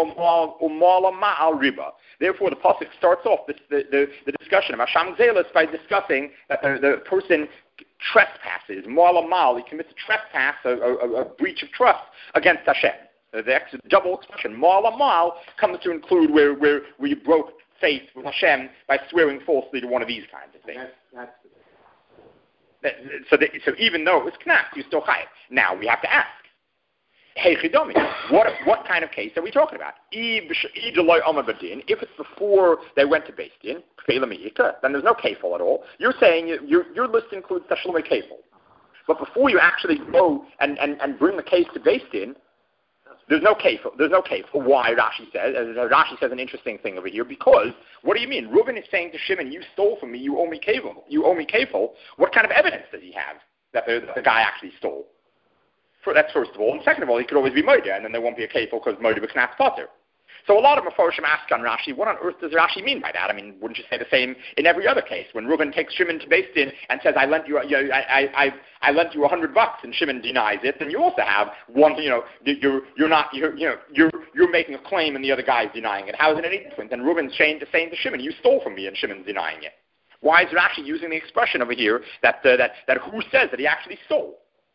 B: Riba. Therefore, the pasuk starts off this, the, the, the discussion of Hasham Gzeilus by discussing that the, the person trespasses, Mu'ala Mal, he commits a trespass, a, a, a breach of trust against Hashem. The ex- double expression, Ma'ala Mal, comes to include where, where, where you broke faith with Hashem by swearing falsely to one of these kinds of things.
A: That's,
B: that,
A: that's
B: so, that, so even though it was knas, you still chayav. Now we have to ask, Hey Chidomi, what what kind of case are we talking about? If it's before they went to Beis Din, then there's no kefil at all. You're saying your your list includes Tashlumei kefil, but before you actually go and, and, and bring the case to Beis Din, There's no kefil. There's no kefil. Why? Rashi says. Rashi says an interesting thing over here. Because what do you mean? Reuven is saying to Shimon, "You stole from me. You owe me kefil. You owe me kefil." What kind of evidence does he have that the, that the guy actually stole? For, that's first of all. And second of all, he could always be murder, and then there won't be a kefil because murder was knas potter. So a lot of Mefarshim ask on Rashi, what on earth does Rashi mean by that? I mean, wouldn't you say the same in every other case? When Reuven takes Shimon to Beis Din and says, I lent you, you know, I, I, I lent you a hundred bucks, and Shimon denies it, then you also have one, you know, you're, you're not, you're, you know, you're, you're making a claim and the other guy's denying it. How is it any different? And Reuven's saying to, saying to Shimon, you stole from me, and Shimon's denying it. Why is Rashi using the expression over here that, uh, that, that who says that he actually stole?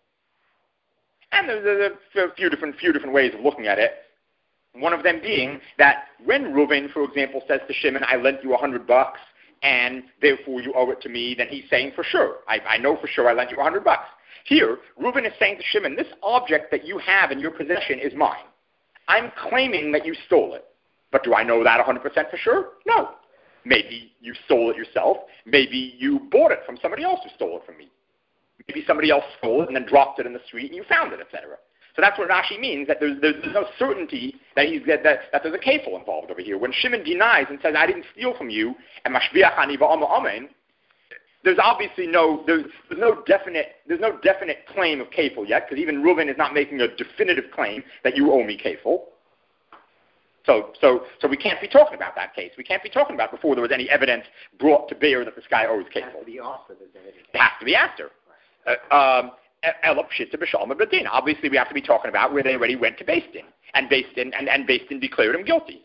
B: And there's, there's a few different, few different ways of looking at it. One of them being that when Reuven, for example, says to Shimon, I lent you a hundred bucks, and therefore you owe it to me, then he's saying for sure, I, I know for sure I lent you a hundred bucks. Here, Reuven is saying to Shimon, this object that you have in your possession is mine. I'm claiming that you stole it. But do I know that one hundred percent for sure? No. Maybe you stole it yourself. Maybe you bought it from somebody else who stole it from me. Maybe somebody else stole it and then dropped it in the street and you found it, et cetera. So that's what Rashi means, that there's, there's, there's no certainty that, he's, that, that, that there's a kefil involved over here. When Shimon denies and says, I didn't steal from you, and mashviach ani va'ama amen, there's obviously no, there's, there's no definite, there's no definite claim of kefil yet, because even Reuven is not making a definitive claim that you owe me kefil. So, so, so we can't be talking about that case. We can't be talking about before there was any evidence brought to bear that this guy owes case.
A: It has to be after.
B: It has to be after. Uh, um, Obviously, we have to be talking about where they already went to Beis Din, and Beis Din and, and Beis Din declared him guilty.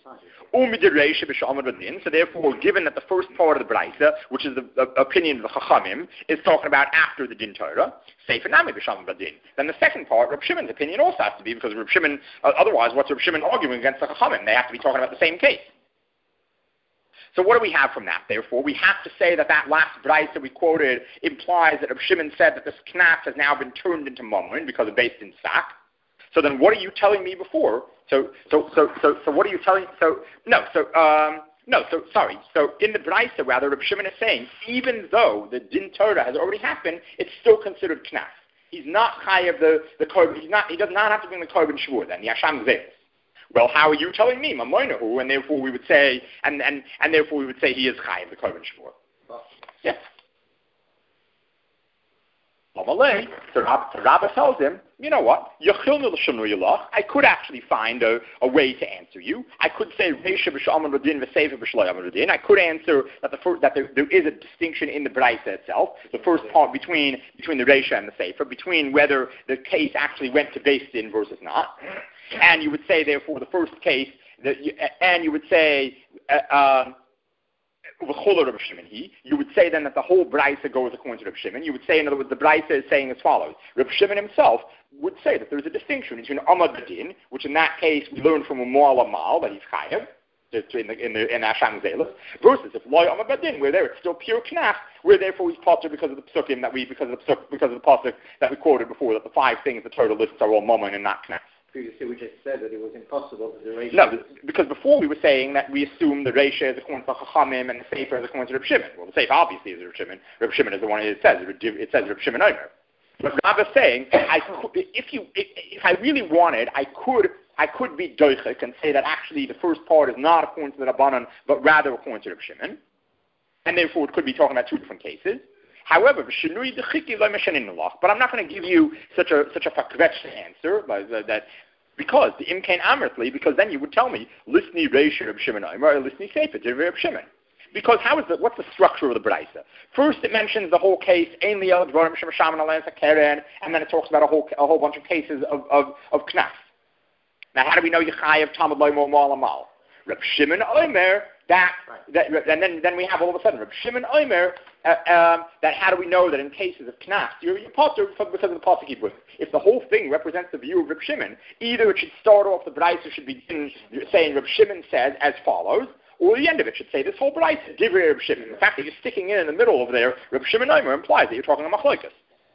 B: So therefore, given that the first part of the Braisa, which is the, the opinion of the Chachamim, is talking about after the Din Torah, then the second part, Reb Shimon's opinion, also has to be, because Reb Shimon, uh, otherwise, what's Reb Shimon arguing against the Chachamim? They have to be talking about the same case. So what do we have from that? Therefore, we have to say that that last Braisa that we quoted implies that Reb Shimon said that this Knaf has now been turned into Mammon because of Beis Din Sak. So then what are you telling me before? So, so, so, so, so what are you telling, so, no, so, um, no, so, sorry, so in the Braisa, rather, Reb Shimon is saying, even though the Din Torah has already happened, it's still considered Knaf. He's not Chayav the, the Korban, he's not, he does not have to bring the Korban Shvur then, the Asham Zeis. Well, how are you telling me, Mamoinahu, and therefore we would say, and, and, and therefore we would say he is Chayav the Korban Shvur. Well, yes. So Rabbi tells him, you know what? I could actually find a, a way to answer you. I could say I could answer that the first, that there, there is a distinction in the Braisa itself, the first part between between the Reisha and the Sefer, between whether the case actually went to Beis Din versus not. And you would say, therefore, the first case, that you, and you would say. Uh, um, You would say then that the whole Braisa goes according to Reb Shimon. You would say, in other words, the Braisa is saying as follows. Reb Shimon himself would say that there's a distinction between Amad Badin, which in that case we learn from a Mo'al Amal, that he's Chayav, in the in the in Asham Zelis, versus if Loy Amad Badin, where there it's still pure Knaf, where therefore he's potter because of the Psukim that we because of the Psuk, because of the pasuk that we quoted before, that the five things the Torah lists are all Mammon and not Knaf.
A: Previously we just said that it was impossible that the Reisha...
B: No, because before we were saying that we assume the Reisha is according to Chachamim and the Sefer is according to Reb Shimon. Well, the Sefer obviously is Reb Shimon. Reb Shimon is the one it says. It says Reb Shimon Omer. But Rav is saying, I could, if you, if I really wanted, I could, I could be doichik and say that actually the first part is not according to the Rabbanan, but rather according to Reb Shimon, and therefore it could be talking about two different cases. However, but I'm not going to give you such a such a fakvetch answer that because the imkain amrtli, because then you would tell me listni reisha Reb Shimon Omer or listni sefer Reb Shimon. Because how is the what's the structure of the Braisa? First, it mentions the whole case, ein liel dvarim shemeshaman alensa keren, and then it talks about a whole a whole bunch of cases of of of knaf. Now, how do we know Yechayev Talmud Loimo Mal Amal? Reb Shimon Omer. That, that, and then, then we have all of a sudden Reb Shimon Omer. Uh, um, that how do we know that in cases of Knaf, you're, you're potter because of the pasuk Yibud. If the whole thing represents the view of Reb Shimon, either it should start off the Braisa should begin saying Reb Shimon says as follows, or the end of it should say this whole Braisa Divrei Reb Shimon. The fact that you're sticking in in the middle of there, Reb Shimon Omer implies that you're talking about Machlokas.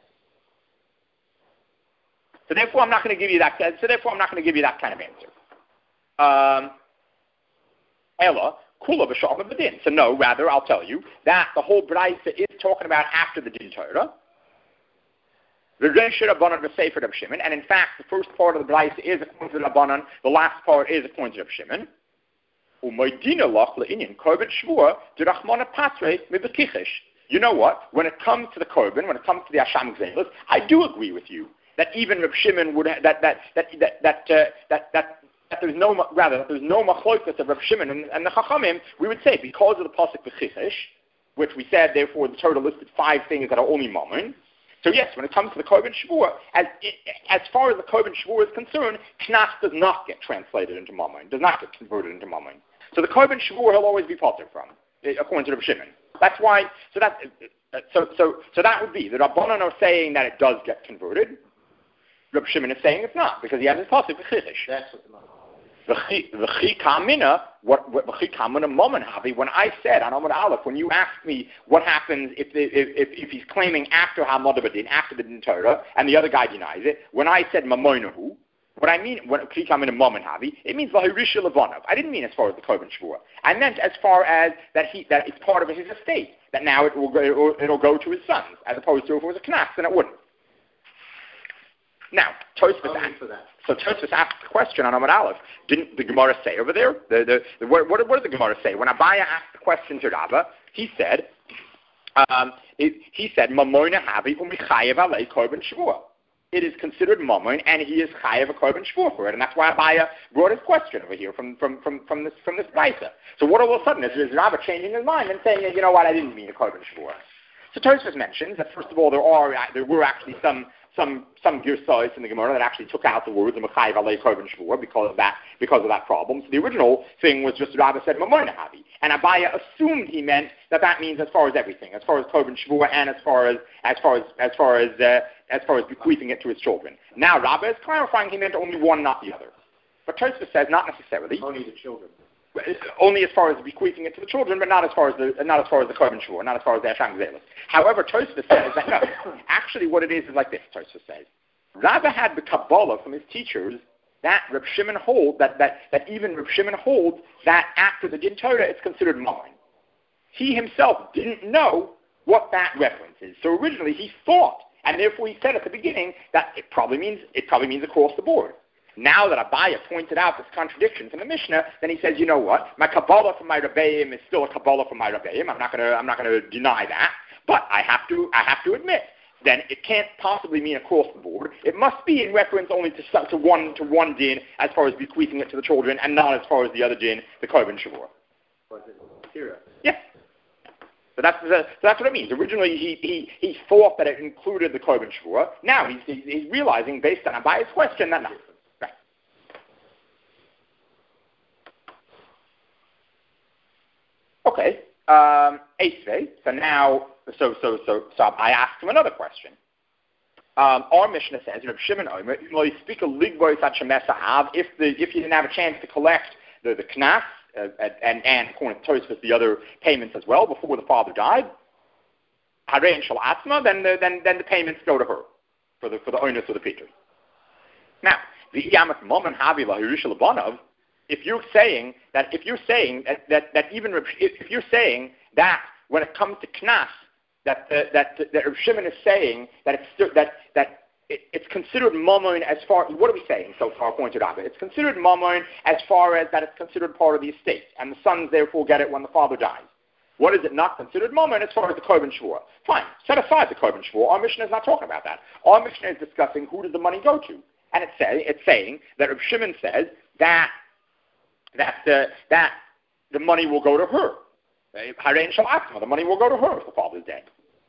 B: So therefore, I'm not going to give you that. So therefore, I'm not going to give you that kind of answer. Um, Ella. So no, rather, I'll tell you that the whole Braisa is talking about after the Din Torah. And in fact, the first part of the Braisa is according to the Rabbanan, the last part is according to Reb Shimon. You know what? When it comes to the Korban, when it comes to the Asham Gzelis, I do agree with you that even Reb Shimon would ha- that that that that that uh, that that. That there's no, rather, that there's no machlokas of Reb Shimon and, and the Chachamim, we would say, because of the pasuk v'chichesh, which we said, therefore, the Torah listed five things that are only mammon. So yes, when it comes to the Korban Shvur, as as far as the Korban Shvur is concerned, Knaf does not get translated into mammon, does not get converted into mammon. So the Korban Shvur he'll always be potter from, according to Reb Shimon. That's why. So that so so so that would be the Rabbanan are saying that it does get converted. Reb Shimon is saying it's not because he has his pasuk v'chichesh.
A: That's what the mammon.
B: V'chi kamina, what v'chi kamina moment havi. When I said on Amud Aleph, when you asked me what happens if the, if, if if he's claiming after Hamad Badin, after the Din Torah, and the other guy denies it, when I said mamoinahu, what I mean when v'chi kamina moment havi, it means v'hirisha levanav. I didn't mean as far as the Korban Shvur. I meant as far as that he that it's part of his estate. That now it will go, it'll, it'll go to his sons, as opposed to if it was a knas, then it wouldn't. Now, Tosfos asked, so Tosfos asked the question on Amud Aleph. Didn't the Gemara say over there? The, the, the, what, what did the Gemara say? When Abaya asked the question to Rava, he said, um, it, he said, "Mamoina havi u'michayev alei korban shvua." it is considered mammon, and he is chayav a korban shvur for it, and that's why Abaya brought his question over here from from from from this from this brisa. So what all of a sudden is, is Rabbah changing his mind and saying, you know what, I didn't mean a korban shvur. So Tosfos mentions that first of all there are there were actually some some some girsais in the Gemara that actually took out the words of Mechayiv Alei Korban Shvur because of that because of that problem. So the original thing was just Rabbah said Mamoina Havi, and Abaya assumed he meant that that means as far as everything, as far as Korban Shvur and as far as as far as as far as uh, as far as bequeathing it to his children. Now Rabbah is clarifying he meant only one, not the other. But Tosfos says not necessarily.
A: Only the children.
B: Only as far as bequeathing it to the children, but not as far as the not as far as the Korban Shvur, not as far as the Asham Gzelis. However, Tosfos says that no, actually what it is is like this. Tosfos says, Rabbah had the Kabbalah from his teachers that Reb Shimon holds that that that even Reb Shimon holds that after the Din Torah it's considered mine. He himself didn't know what that reference is, so originally he thought, and therefore he said at the beginning that it probably means it probably means across the board. Now that Abaya pointed out this contradiction from the Mishnah, then he says, you know what? My Kabbalah from my Rebbeim is still a Kabbalah from my Rebbeim. I'm not going to, I'm not going to deny that. But I have to, I have to admit, then it can't possibly mean across the board. It must be in reference only to, to one, to one din as far as bequeathing it to the children, and not as far as the other din, the Korban Shavur. Yes. So that's, the, so that's what it means. Originally, he, he, he thought that it included the Korban Shavur. Now he's, he's realizing, based on Abaya's question, that no. Okay, um, Esvei. So now, so so so so I asked him another question. Um, our Mishnah says, Reb Shimon Omer, you speak a ligbois at Shemesa Av, if the if you didn't have a chance to collect the the knas uh, and and according to Tosfos the other payments as well before the father died, Harei and Shal Atzma, then the then then the payments go to her for the for the owners of the Petri. Now, the Yamak Mom and Havila Hirishal Abanov. If you're saying that, if you're saying that, that, that even if you're saying that when it comes to knas, that uh, that that Reb Shimon is saying that it's that that it, it's considered mammon as far. What are we saying so far? Pointed out, it's considered mammon as far as that it's considered part of the estate, and the sons therefore get it when the father dies. What is it not considered mammon as far as the Korban Shvur? Fine, set aside the Korban Shvur. Our Mishnah is not talking about that. Our Mishnah is discussing who does the money go to, and it's say it's saying that Reb Shimon says that. That the, that the money will go to her. The money will go to her if the father's dead.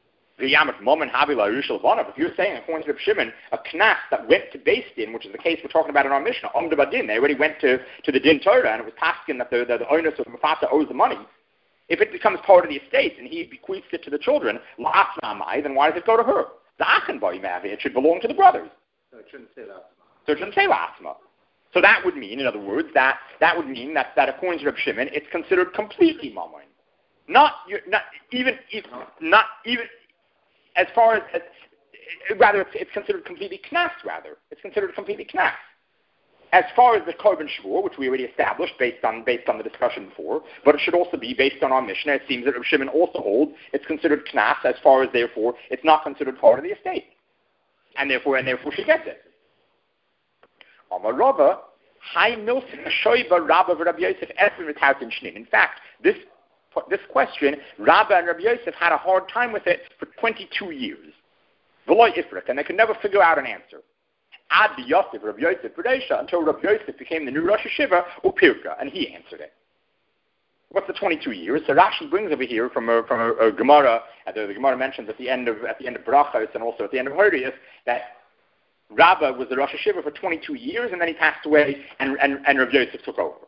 B: If you're saying, according to Reb Shimon, a knas that went to Beis Din, which is the case we're talking about in our Mishnah, they already went to, to the Din Torah, and it was paskin that the, the, the owners of Mufasa owes the money. If it becomes part of the estate and he bequeaths it to the children, then why does it go to her? The achenboy it should belong to the brothers.
A: So it shouldn't say la'asma.
B: So it shouldn't say la'asma. So that would mean, in other words, that that would mean that, that according to Reb Shimon, it's considered completely mammon. Not not even not even as far as, as rather it's, it's considered completely knas. Rather, it's considered completely knas. As far as the Korban Shvur, which we already established based on based on the discussion before, but it should also be based on our Mishnah. It seems that Reb Shimon also holds it's considered knas. As far as therefore, it's not considered part of the estate, and therefore and therefore she gets it. Amar Rava, Hai Milson Shoiba Rabba Rabbi Yosef Esrim Retautin Shnin. In fact, this this question, Rabba and Rabbi Yosef had a hard time with it for twenty-two years. V'loy Ifrit, and they could never figure out an answer. Ad Yosef Rabbi Yosef B'Reisha, until Rabbi Yosef became the new Rosh Hashiva Upirka, and he answered it. What's the twenty-two years? So Rashi brings over here from a, from a, a Gemara, uh, the, the Gemara mentions at the end of at the end of Brachos and also at the end of Horius that Rabbah was the Rosh Hashiva for twenty-two years, and then he passed away, and, and, and Rav Yosef took over.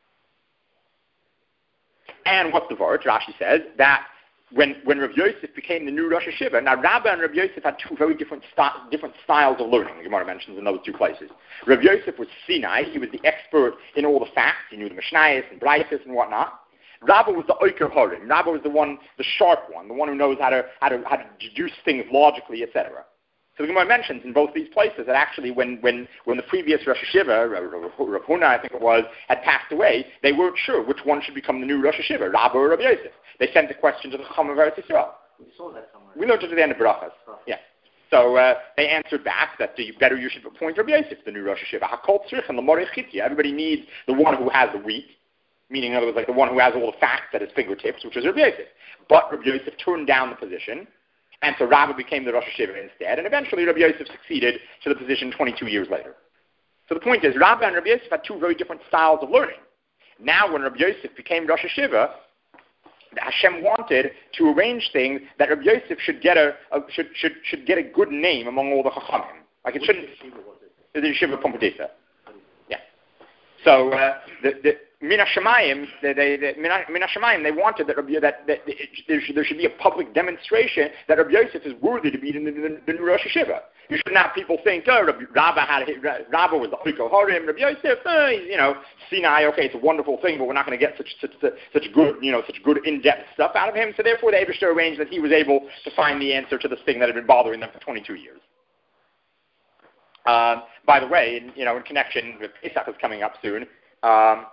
B: And what's the word? Rashi says that when, when Rav Yosef became the new Rosh Hashiva, now Rabbah and Rav Yosef had two very different, st- different styles of learning, the Gemara mentions in those two places. Rav Yosef was Sinai, he was the expert in all the facts, he knew the Mishnayos and Braisos and whatnot. Rabbah was the Oker Horim. Rabbah was the one, the sharp one, the one who knows how to, how to, how to deduce things logically, et cetera. So the Gemara mentions in both these places that actually when, when, when the previous Rosh Hashiva, Rav Huna I think it was, had passed away, they weren't sure which one should become the new Rosh Hashiva, Rabbah or Rav Yosef. They sent the question to the Chacham of Eretz Yisrael.
A: We saw that somewhere.
B: We learned it at the end of Berachos. Oh. Yeah. So uh, they answered back that the better you should appoint Rav Yosef, the new Rosh Hashiva. Hakol tzrich and l'morei chitya. Everybody needs the one who has the wheat, meaning in other words, like the one who has all the facts at his fingertips, which is Rav Yosef. But Rav Yosef turned down the position. and so Rabba became the Rosh Hashiva instead, and eventually Rabbi Yosef succeeded to the position twenty-two years later. So the point is, Rabba and Rabbi Yosef had two very different styles of learning. Now when Rabbi Yosef became Rosh Hashiva, Hashem wanted to arrange things that Rabbi Yosef should get a, a should, should should get a good name among all the Chachamim. Like it shouldn't. The Yeshiva Pompedisa. Yeah. So uh, the the Min HaShamayim, the, the, the Min HaShamayim, they wanted that, Rabbi, that, that it, there, should, there should be a public demonstration that Rabbi Yosef is worthy to be the, the, the new Rosh Hashiva. You should not have people think, oh, Rabbi, Rabba had Rabba was the Oiko Harim, Rabbi Yosef, oh, he's, you know, Sinai, okay, it's a wonderful thing, but we're not going to get such such such good, you know, such good in-depth stuff out of him. So therefore, the Eibishter arranged that he was able to find the answer to this thing that had been bothering them for twenty-two years. Um, by the way, in, you know, in connection with Pesach is coming up soon. Um,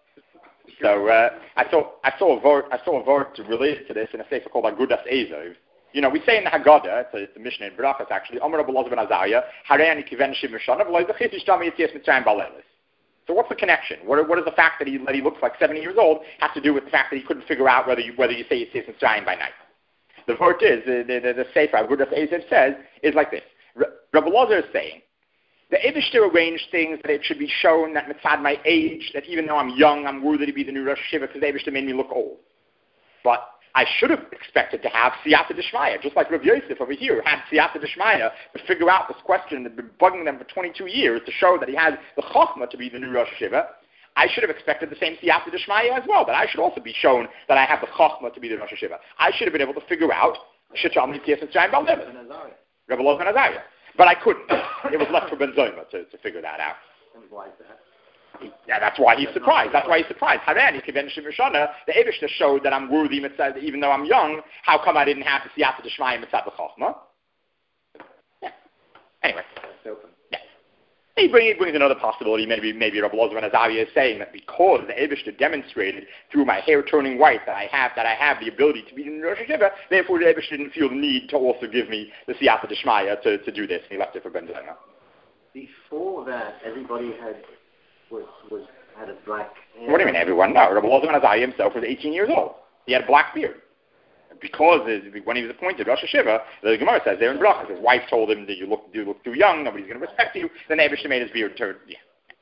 B: so uh, I saw I saw a vort I saw a vort related to this in a sefer called Agudas Ezov. You know, we say in the Haggadah, it's a, it's a Mishnah in Berachos actually, Omer Rabbi Elazar ben Azariah, Hareani kiven shiv mishana v'lo zechitish dami yitzias mitzrayim balelis. So what's the connection? What, what does the fact that he that he looks like seventy years old have to do with the fact that he couldn't figure out whether you whether you say yitzias mitzrayim by night? The vort is the the, the, the sefer Agudas Ezov says is like this. Rabbi Elazar is saying, the Eibishter arranged things that it should be shown that mitzad my age, that even though I'm young, I'm worthy to be the new Rosh Hashiva because the Eibishter made me look old. But I should have expected to have Siyata D'Shmaya, just like Rav Yosef over here had Siyata D'Shmaya to figure out this question that had been bugging them for twenty-two years to show that he has the Chochmah to be the new Rosh Hashiva. I should have expected the same Siyata D'Shmaya as well, that I should also be shown that I have the Chochmah to be the Rosh Hashiva. I should have been able to figure out Shechal Mitzias and Shayim Bal Rabbi Elazar ben Azariah. But I couldn't. It was left for Ben Zoma to, to figure that out.
A: Why is that?
B: Yeah, that's why he's surprised. That's why he's surprised. Harani Kiven Shivishana, the Eibishter showed that I'm worthy, mitzad, even though I'm young. How come I didn't have the Siyata D'Shmaya mitzad b'chochma? Yeah. Anyway. Yeah. He, bring, he brings another possibility. Maybe maybe Rabbi Elazar ben Azariah is saying that because the Eibishter demonstrated through my hair turning white that I have that I have the ability to be in Rosh Hashiva, therefore the Eibishter didn't feel the need to also give me the Siyata D'Shmaya to, to do this, and he left it for Ben Zoma.
A: Before that, everybody had was was had a black hair.
B: What do you mean everyone? No, Rabbi Elazar ben Azariah himself was eighteen years old. He had a black beard. Because when he was appointed Rosh Hashiva, the Gemara says there in Berachos, his wife told him that you look, you look too young, nobody's going to respect you. Then Eibishter made his beard turn. Yeah.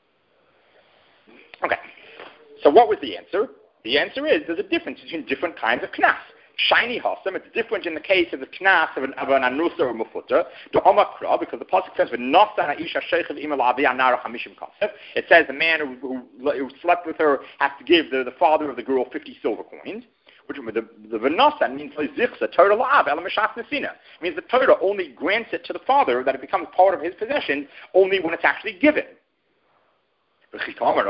B: Okay. So what was the answer? The answer is there's a difference between different kinds of knas. Shiny Hossam, it's different in the case of the knas of an, of an anusa or mufuta, the omakra, because the pasuk says, it says the man who, who, who slept with her has to give the, the father of the girl fifty silver coins. Which the the v'nasa means lezichsa Torah la'av elamishas nesina. Means the Torah only grants it to the father that it becomes part of his possession only when it's actually given. When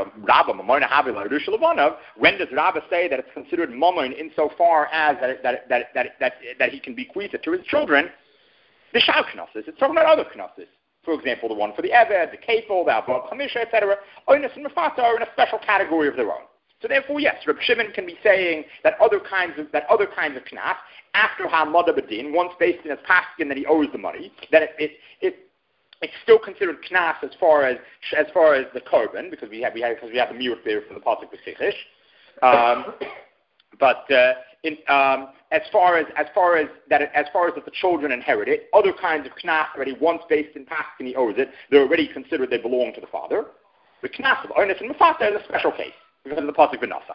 B: does Rabba say that it's considered mammon insofar as that it, that it, that it, that it, that, that he can bequeath it to his children? The shal knosses. It's talking about other knosses. For example, the one for the Eved, the Kefil, the Abba Chamisha, et cetera. Oinus and Mefata are in a special category of their own. So therefore, yes, Reb Shimon can be saying that other kinds of that other kinds of knas after Hamada Badin, once based in his paskin that he owes the money, that it it, it it's still considered knas as far as as far as the korban because we have we have because we have the miut there for the pasuk b'sichish. Um, but uh, in, um, as far as as far as that as far as that the children inherit it, other kinds of knas already once based in paskin he owes it, they're already considered they belong to the father. The knas of Oinus and Mefata is a special case. Because of the pasuk v'nasa.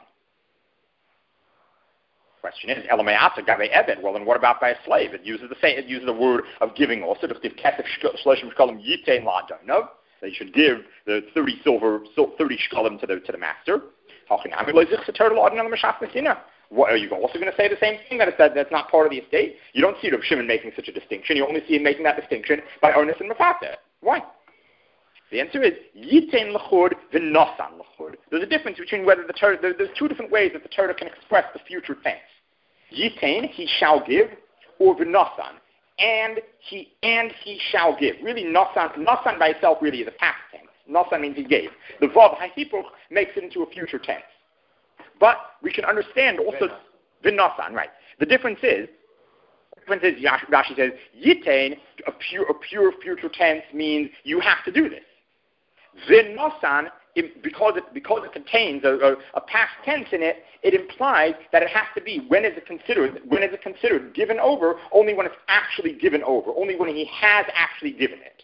B: Question is, Elamayata Gabe Ebed. Well, then what about by a slave? It uses the same. It uses the word of giving also. To give kesef shloshim shkalim yitain la'adonov. That you should give the thirty silver, thirty shkalim to the to the master. What are you also going to say the same thing that, that that's not part of the estate? You don't see Reb Shimon making such a distinction. You only see him making that distinction by Onis and Mefata. Why? The answer is yitain l'chud v'nosan l'chud. There's a difference between whether the Torah. There, there's two different ways that the Torah can express the future tense. Yitain, he shall give, or v'nosan, and he and he shall give. Really, nosan nosan by itself really is a past tense. Nosan means he gave. The vav hahipuch makes it into a future tense. But we can understand also v'nosan, right? The difference is. The difference is Rashi says yitain, a pure a pure future tense means you have to do this. V'nosan it, because it because it contains a, a, a past tense in it, it implies that it has to be when is it considered when is it considered given over? Only when it's actually given over, only when he has actually given it.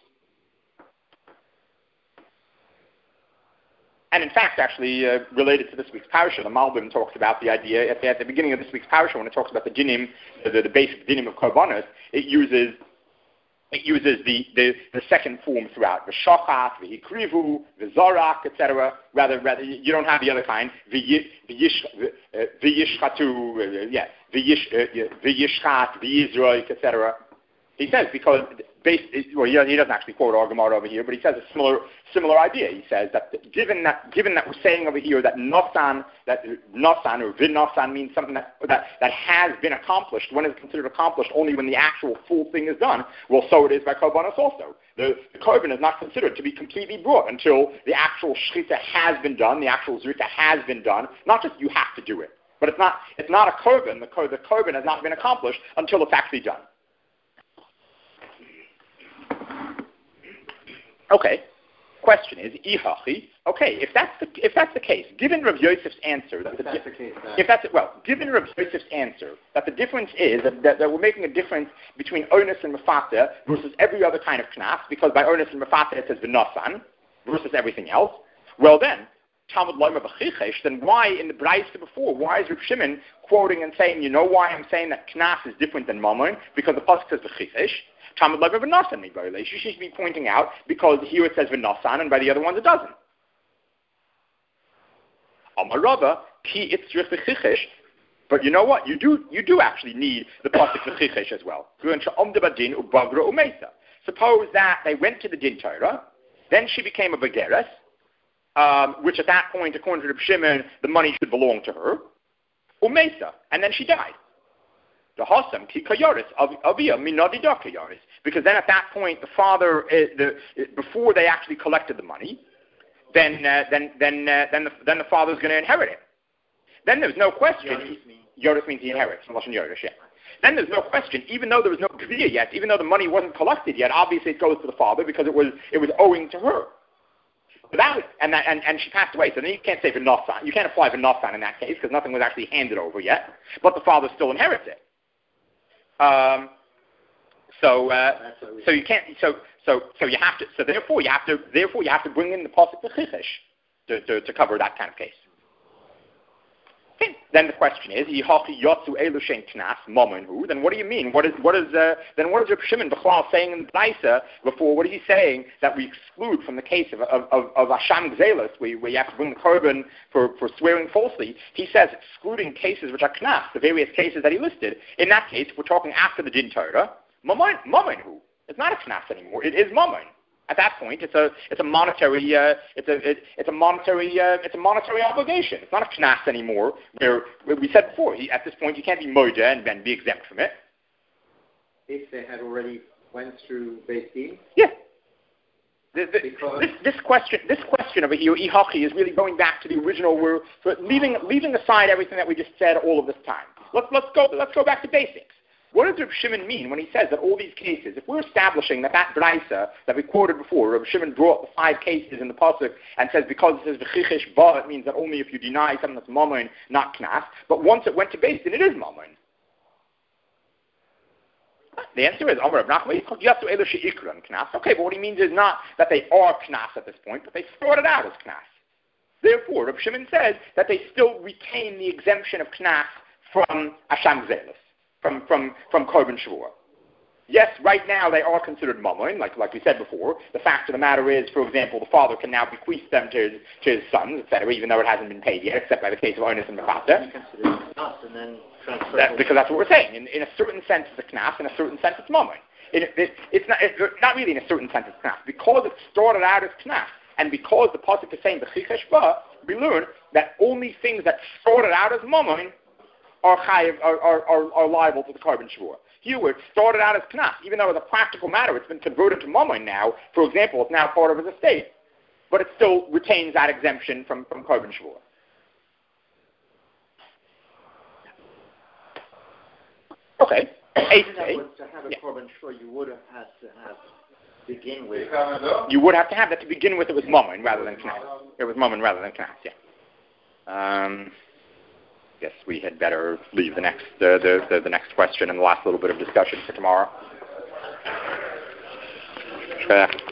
B: And in fact, actually, uh, related to this week's parasha, the Malbim talks about the idea at the, at the beginning of this week's parasha when it talks about the dinim, the, the, the basic dinim of korbanos. It uses it uses the, the, the second form throughout, the shochat, the hikrivu, the zorak, et cetera. Rather, rather, you don't have the other kind, the yishchatu, yeah, the yishchat, the yizroik, et cetera. He says because. Based, well, he doesn't actually quote our Gemara over here, but he says a similar similar idea. He says that given that given that we're saying over here that nosan that nosan or vin nosan means something that, that that has been accomplished. When is it considered accomplished? Only when the actual full thing is done. Well, so it is by korbanos also. The, the korban is not considered to be completely brought until the actual shrita has been done, the actual zrita has been done. Not just you have to do it, but it's not it's not a korban. The, the korban has not been accomplished until it's actually done. Okay. Question is, ihachi. Okay, if that's the if that's the case, given Rav Yosef's answer, that
A: if
B: the,
A: that's the case,
B: if that's well, given Rav Yosef's answer, that the difference is that, that, that we're making a difference between onus and mafata versus every other kind of knas, because by onus and mafata it says v'nasan versus everything else. Well then, Talmud Loimer b'chichesh. Then why in the Braisa before? Why is Reb Shimon quoting and saying, you know why I'm saying that knas is different than mamon? Because the pasuk says b'chichesh. Talmud Loimer v'nasan mibarei. You should be pointing out because here it says v'nasan and by the other ones it doesn't. Amar Rava ki itzrich v'chichesh. But you know what? You do you do actually need the pasuk v'chichesh as well. Suppose that they went to the din Torah, then she became a begeres, um, which at that point, according to Reb Shimon, the money should belong to her. Umesa, and then she died. The Hasam ki kayaris avia minadida kayaris, because then at that point the father, uh, the uh, before they actually collected the money, then uh, then then uh, then the then the father's going to inherit it. Then there's no question. Yoris means he inherits. Lashon Yoris, yeah. Then there's no question. Even though there was no gvia yet, even though the money wasn't collected yet, obviously it goes to the father because it was it was owing to her. But that was, and, that, and and she passed away. So then you can't say v'nosan. You can't apply v'nosan in that case because nothing was actually handed over yet. But the father still inherits it. Um, so uh, so you can't so so so you have to so therefore you have to therefore you have to bring in the pasuk v'chichesh to, to to cover that kind of case. Okay. Then the question is, then what do you mean? What is what is uh, then what is Reb Shimon B'chlal saying in the Braisa before? What is he saying that we exclude from the case of of of, of Asham Gzelis, where, where you have to bring the korban for, for swearing falsely? He says excluding cases which are knas, the various cases that he listed. In that case, we're talking after the din Torah. Mamonhu. It's not a knas anymore. It is mamon. At that point, it's a it's a monetary uh, it's a it, it's a monetary uh, it's a monetary obligation. It's not a knas anymore. Where, where we said before, he, at this point, you can't be moida and then be exempt from it.
A: If they had already went through Beit Din?
B: Yeah. The, the, this, this question this question over here, ihachi, is really going back to the original. We're leaving leaving aside everything that we just said all of this time. Let's let's go let's go back to basics. What does Reb Shimon mean when he says that all these cases, if we're establishing that that Braisa that we quoted before, Reb Shimon brought the five cases in the pasuk and says because it says v'chichesh ba, it means that only if you deny something that's mamon, not knas. But once it went to Beis Din, it is mamon. The answer is Amar Reb Nachman yasu elu sheikran knas. Okay, but what he means is not that they are knas at this point, but they started out as knas. Therefore, Reb Shimon says that they still retain the exemption of knas from Asham Gzelis. From from from korban shavua. Yes, right now they are considered mamon, like like we said before. The fact of the matter is, for example, the father can now bequeath them to his to his sons, et cetera, even though it hasn't been paid yet, except by the case of onus and mafata.
A: And then transfer
B: that, because that's what we're saying. In, in a certain sense, it's a knas. In a certain sense, it's mamon. It, it, it's not it's not really in a certain sense it's knas because it started out as knas, and because the pasuk is saying b'chichesh ba, we learn that only things that started out as mamon Are, chayiv, are, are, are, are liable to the korban shavua. Here, where it started out as knas, even though as a practical matter it's been converted to mamon now. For example, it's now part of his estate, but it still retains that exemption from from korban shavua. Okay. Eighth day.
A: To have a
B: yeah.
A: korban shavua, you would have had to have begin with.
B: You would have to have that to begin with. It was Mammon rather than Knas. It was Mammon rather than Knas, yeah. Um, guess we had better leave the next uh, the, the the next question and the last little bit of discussion for tomorrow. Uh,